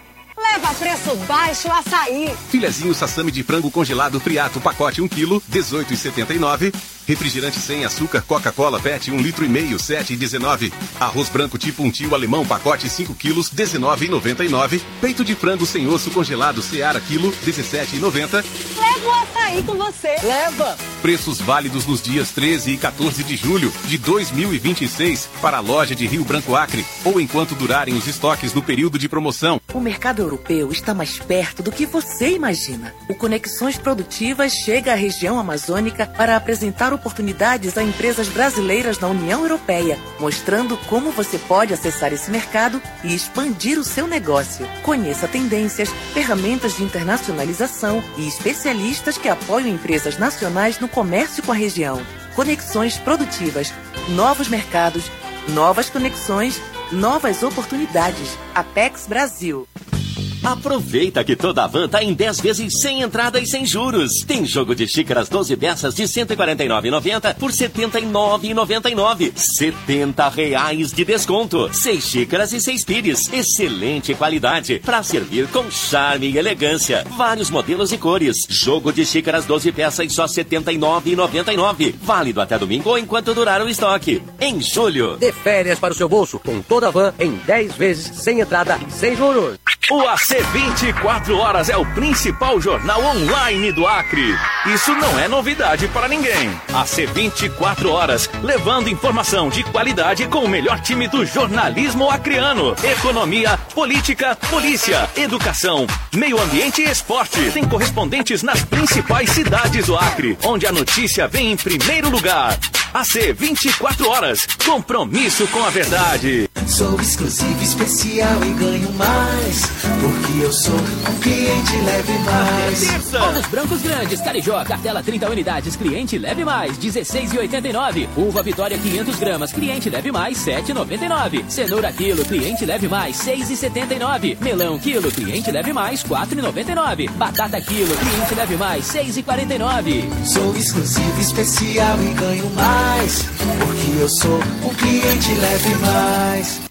Leva preço baixo açaí. Filezinho sassami de frango congelado Friato, pacote um quilo, dezoito reais e setenta e nove centavos. Refrigerante sem açúcar Coca-Cola Pet um litro e meio, sete reais e dezenove centavos. Arroz branco tipo um tio alemão, pacote cinco quilos, dezenove reais e noventa e nove centavos. Peito de frango sem osso congelado Seara quilo, dezessete reais e noventa centavos. Leva o açaí com você. Leva. Preços válidos nos dias treze e quatorze de julho de dois mil e vinte e seis para a loja de Rio Branco Acre ou enquanto durarem os estoques no período de promoção. O mercado europeu está mais perto do que você imagina. O Conexões Produtivas chega à região amazônica para apresentar oportunidades a empresas brasileiras na União Europeia, mostrando como você pode acessar esse mercado e expandir o seu negócio. Conheça tendências, ferramentas de internacionalização e especialistas que apoiam empresas nacionais no comércio com a região. Conexões Produtivas, novos mercados, novas conexões, novas oportunidades. Apex Brasil. Aproveita que toda a van tá em dez vezes sem entrada e sem juros. Tem jogo de xícaras doze peças de cento e quarenta e nove reais e noventa centavos por setenta e nove reais e noventa e nove centavos. setenta reais de desconto. Seis xícaras e seis pires. Excelente qualidade para servir com charme e elegância. Vários modelos e cores. Jogo de xícaras doze peças só setenta e nove reais e noventa e nove centavos. Válido até domingo ou enquanto durar o estoque. Em julho. Dê férias para o seu bolso com toda a van em dez vezes sem entrada e sem juros. O A C vinte e quatro horas é o principal jornal online do Acre. Isso não é novidade para ninguém. A C vinte e quatro horas, levando informação de qualidade com o melhor time do jornalismo acreano. Economia, política, polícia, educação, meio ambiente e esporte. Tem correspondentes nas principais cidades do Acre, onde a notícia vem em primeiro lugar. A C vinte e quatro horas, compromisso com a verdade. Sou exclusivo, especial e ganho mais, porque eu sou um cliente Leve Mais. Ovos brancos grandes, Carijó, cartela trinta unidades, cliente Leve Mais, dezesseis reais e oitenta e nove centavos. Uva Vitória quinhentas gramas, cliente Leve Mais, sete reais e noventa e nove centavos. Cenoura quilo, cliente Leve Mais, seis reais e setenta e nove centavos. Melão quilo, cliente Leve Mais, quatro reais e noventa e nove centavos. Batata quilo, cliente Leve Mais, seis reais e quarenta e nove centavos. Sou exclusivo, especial e ganho mais, porque eu sou um cliente Leve Mais.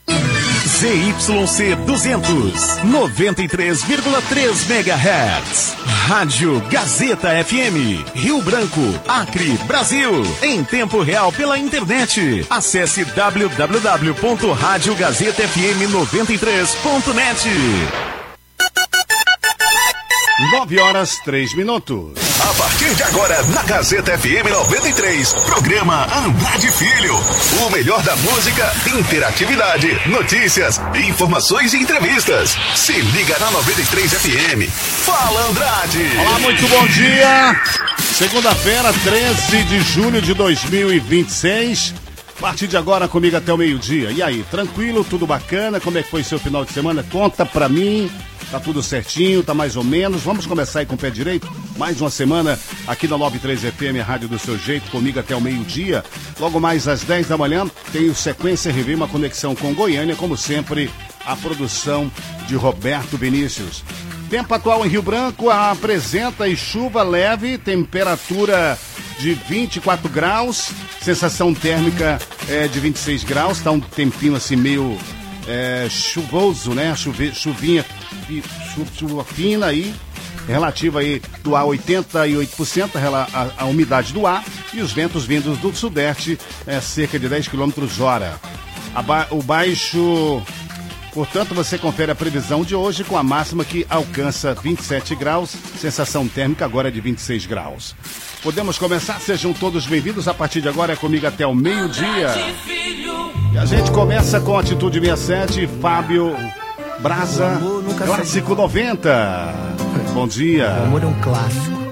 Z Y C duzentos, noventa e três vírgula três megahertz. Rádio Gazeta F M, Rio Branco, Acre, Brasil. Em tempo real pela internet. Acesse w w w ponto rádio gazeta f m noventa e três ponto net. nove horas, três minutos. A partir de agora, na Gazeta F M noventa e três, programa Andrade Filho. O melhor da música, interatividade, notícias, informações e entrevistas. Se liga na noventa e três F M. Fala, Andrade! Olá, muito bom dia! Segunda-feira, treze de julho de dois mil e vinte e seis. A partir de agora comigo até o meio-dia. E aí, tranquilo? Tudo bacana? Como é que foi seu final de semana? Conta pra mim. Tá tudo certinho? Tá mais ou menos? Vamos começar aí com o pé direito? Mais uma semana aqui na noventa e três F M, a rádio do seu jeito, comigo até o meio-dia. Logo mais às dez da manhã, tem o Sequência R V, uma conexão com Goiânia, como sempre, a produção de Roberto Vinícius. Tempo atual em Rio Branco apresenta e chuva leve, temperatura de vinte e quatro graus, sensação térmica é, de vinte e seis graus, tá um tempinho assim meio é, chuvoso, né? Chuve, chuvinha, chuva, chuva fina aí, relativa aí do ar oitenta e oito por cento, a, a, a umidade do ar, e os ventos vindos do sudeste é cerca de dez quilômetros hora. A ba, o baixo... Portanto, você confere a previsão de hoje com a máxima que alcança vinte e sete graus, sensação térmica agora é de vinte e seis graus. Podemos começar? Sejam todos bem-vindos. A partir de agora é comigo até o meio-dia. E a gente começa com Atitude sessenta e sete, Fábio Braza, Clássico noventa. Bom dia. O amor é um clássico.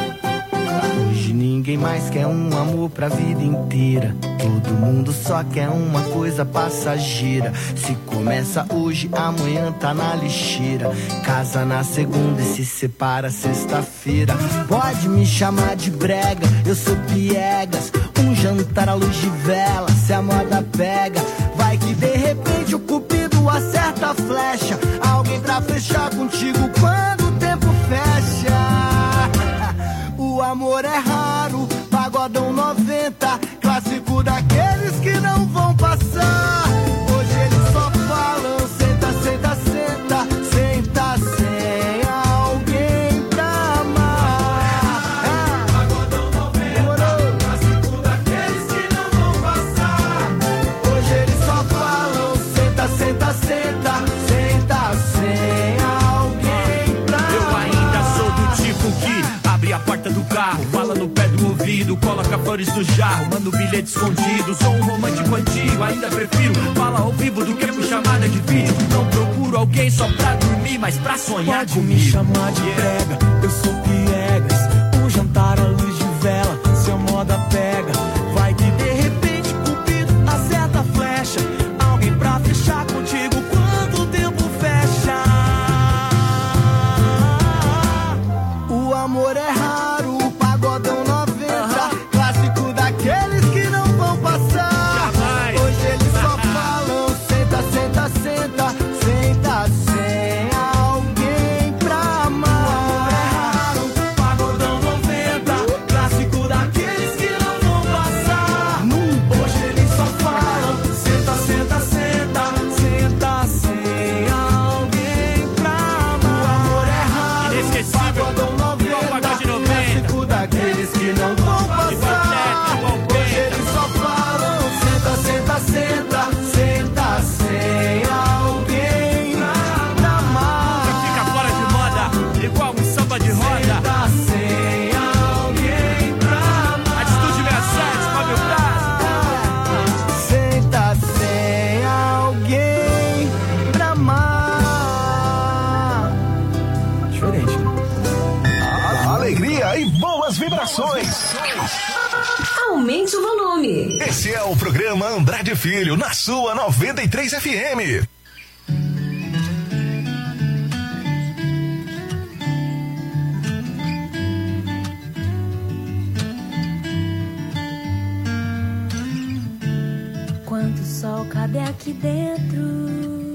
Hoje ninguém mais quer um amor pra vida inteira. Todo mundo só quer uma coisa passageira. Se começa hoje, amanhã tá na lixeira. Casa na segunda e se separa sexta-feira. Pode me chamar de brega, eu sou piegas. Um jantar à luz de vela, se a moda pega. Vai que de repente o cupido acerta a flecha. Alguém pra fechar contigo quando o tempo fecha. O amor é raro, pagodão noventa. Clássico daqueles que não vão passar. Hoje eles só falam senta, senta, senta. Senta sem alguém pra amar. É. Pagodão noventa, clássico daqueles que não vão passar. Hoje eles só falam senta, senta, senta. Senta sem alguém pra amar. Eu ainda sou do tipo que abre a porta do carro, fala no pé do ouvido, coloca flores no jarro, manda um bilhete escondido. Sou um romântico antigo, ainda prefiro falar ao vivo do que por chamada de vídeo. Não procuro alguém só pra dormir, mas pra sonhar Pode comigo. me chamar de brega, eu sou piegas. Um jantar à luz de vela, se a moda pega. Vai que de repente cupido acerta a flecha. Alguém pra fechar contigo quando o tempo fecha. O amor é raro, pagodão noventa. Uh-huh. Clássico daqueles que não vão passar. Jamais. Hoje eles só falam senta, senta, senta. Senta sem alguém pra amar. O amor é raro, pagodão noventa. Clássico daqueles que não vão passar. Nunca. Hoje eles só falam senta, senta, senta. Senta sem alguém pra amar. O amor é raro, inesquecível, pagodão noventa. Clássico daqueles que não vão passar. Hoje eles só falam senta, senta, senta. Senta sem alguém pra amar. Fica fora de moda, igual um samba de roda. Senta sem alguém pra amar. Atitude sessenta e sete, Fábio Braza. Senta sem alguém pra amar. Diferente, né? Alegria e boas vibrações. Aumente o volume. Esse é o programa Andrade Filho, na sua noventa e três F M. Quanto sol cabe aqui dentro,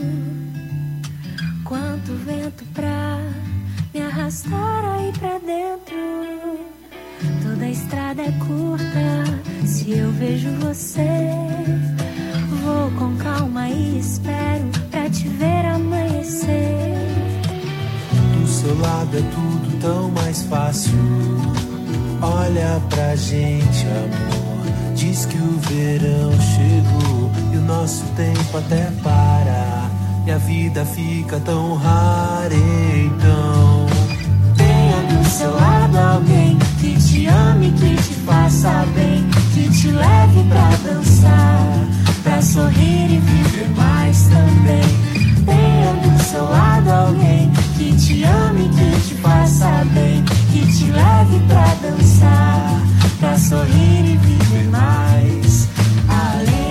quanto vento pra me arrastar aí pra dentro. Toda a estrada é curta, se eu vejo você, vou com calma e espero pra te ver amanhecer. Do seu lado é tudo tão mais fácil. Olha pra gente, amor, diz que o verão chegou e o nosso tempo até para, e a vida fica tão rara. Então tenha do seu lado alguém que te ame, que te faça bem, que te leve pra dançar, pra sorrir e viver mais também. Tenha do seu lado alguém que te ame, que te faça bem, que te leve pra dançar, pra sorrir e viver mais além.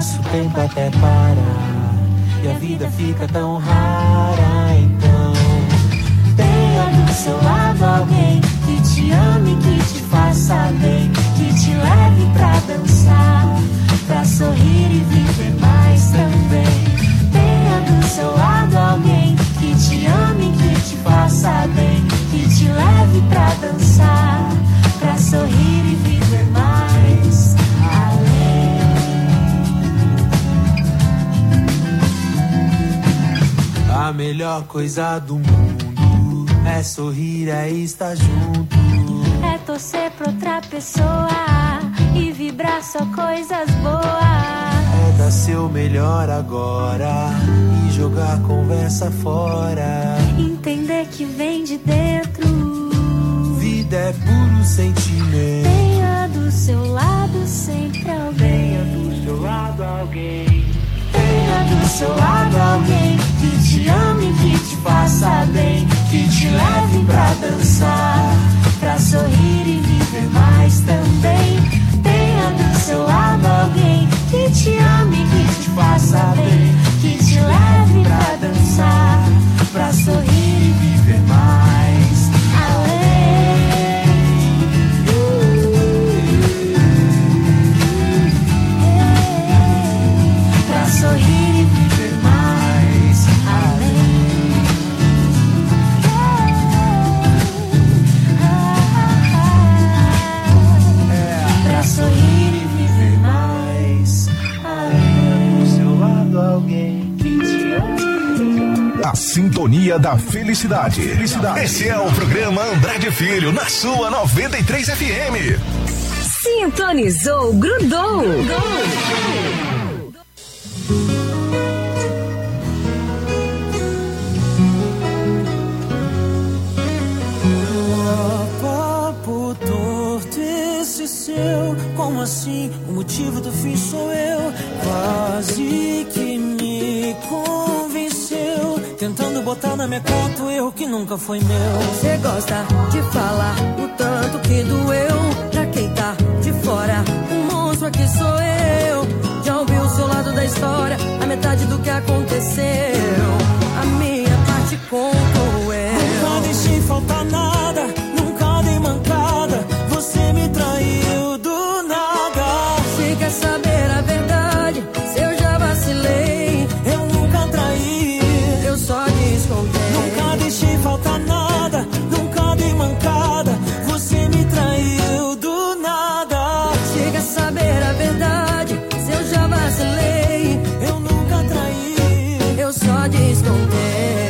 passa o tempo até parar e a vida fica tão rara. Então tenha do seu lado alguém que te ame, que te faça bem, que te leve pra dançar, pra sorrir e viver mais também. Tenha do seu lado alguém que te ame, que te faça bem, que te leve pra dançar, pra sorrir e viver mais além. A melhor coisa do mundo é sorrir, é estar junto, é torcer pra outra pessoa e vibrar só coisas boas. É dar seu melhor agora e jogar a conversa fora. Entender que vem de dentro. Vida é puro sentimento. Tenha do seu lado sempre alguém. Tenha do seu lado alguém. Tenha do seu lado alguém que te ame, que te faça bem, que te leve pra dançar, pra sorrir e viver mais também. Tenha do seu lado alguém que te ame, que te faça bem, que te leve pra dançar, pra sorrir e viver mais além. Pra sorrir e viver mais além. Pra sorrir e viver mais além. Do seu lado alguém que te ama. A sintonia da felicidade. Felicidade. Esse é o programa Andrade Filho, na sua noventa e três F M. Sintonizou, grudou. Papo torto esse seu, como assim? O motivo do fim sou eu. Quase que me convenceu, tentando botar na minha conta o erro que nunca foi meu. Cê gosta de falar o tanto que doeu. Pra quem tá de fora, o monstro aqui sou eu. Já ouvi o seu lado da história, a metade do que aconteceu. A minha parte conto eu. Nunca deixei faltar nada, nunca dei mancada. Você me traiu do nada. Se quer saber a verdade, se eu já vacilei, eu nunca traí, eu só descontei. Nunca deixei faltar nada, nunca dei mancada. Você me traiu do nada. Se quer saber a verdade, se eu já vacilei, eu nunca traí, eu só descontei.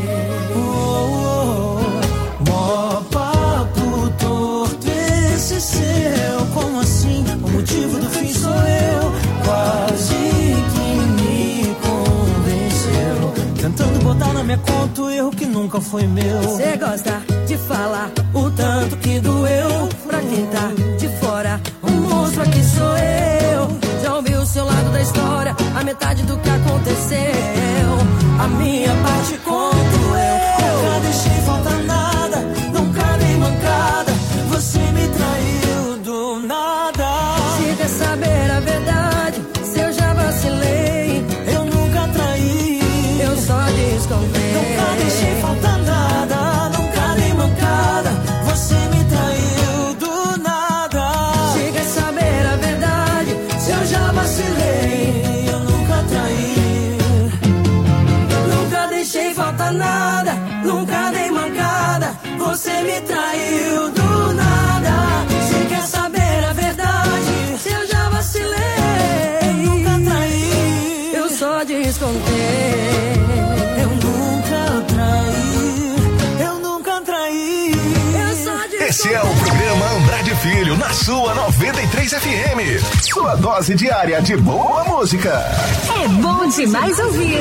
Oh, oh, oh. Mó papo torto esse seu, como assim? O motivo do fim sou eu. Quase que me convenceu, tentando botar na minha conta o erro que nunca foi meu. Cê gosta de falar o tanto que doeu. Pra quem tá de fora, o monstro aqui sou eu. Já ouvi o seu lado da história, a metade do que aconteceu. A minha parte conto eu. Nunca deixei faltar nada, nunca dei mancada. Você me traiu do nada. Se quer saber a verdade, se eu já vacilei, eu nunca traí, eu só descontei. Nunca deixei faltar nada, nunca dei mancada. Você me traiu do nada. Se quer saber a verdade, se eu já vacilei, eu nunca traí, nunca deixei faltar nada, nunca dei mancada. Você me traiu do nada. Se quer saber a verdade, se eu já vacilei, nunca traí, eu só descontei. Eu nunca traí, eu nunca traí, eu só descontei. Esse é o programa Andrade Filho, na sua noventa e três F M. Sua dose diária de boa música. É bom demais ouvir.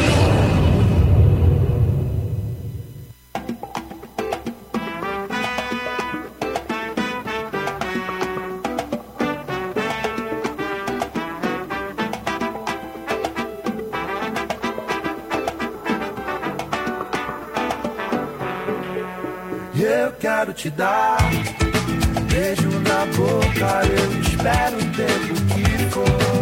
Eu quero te dar beijo na boca, eu espero o tempo que for.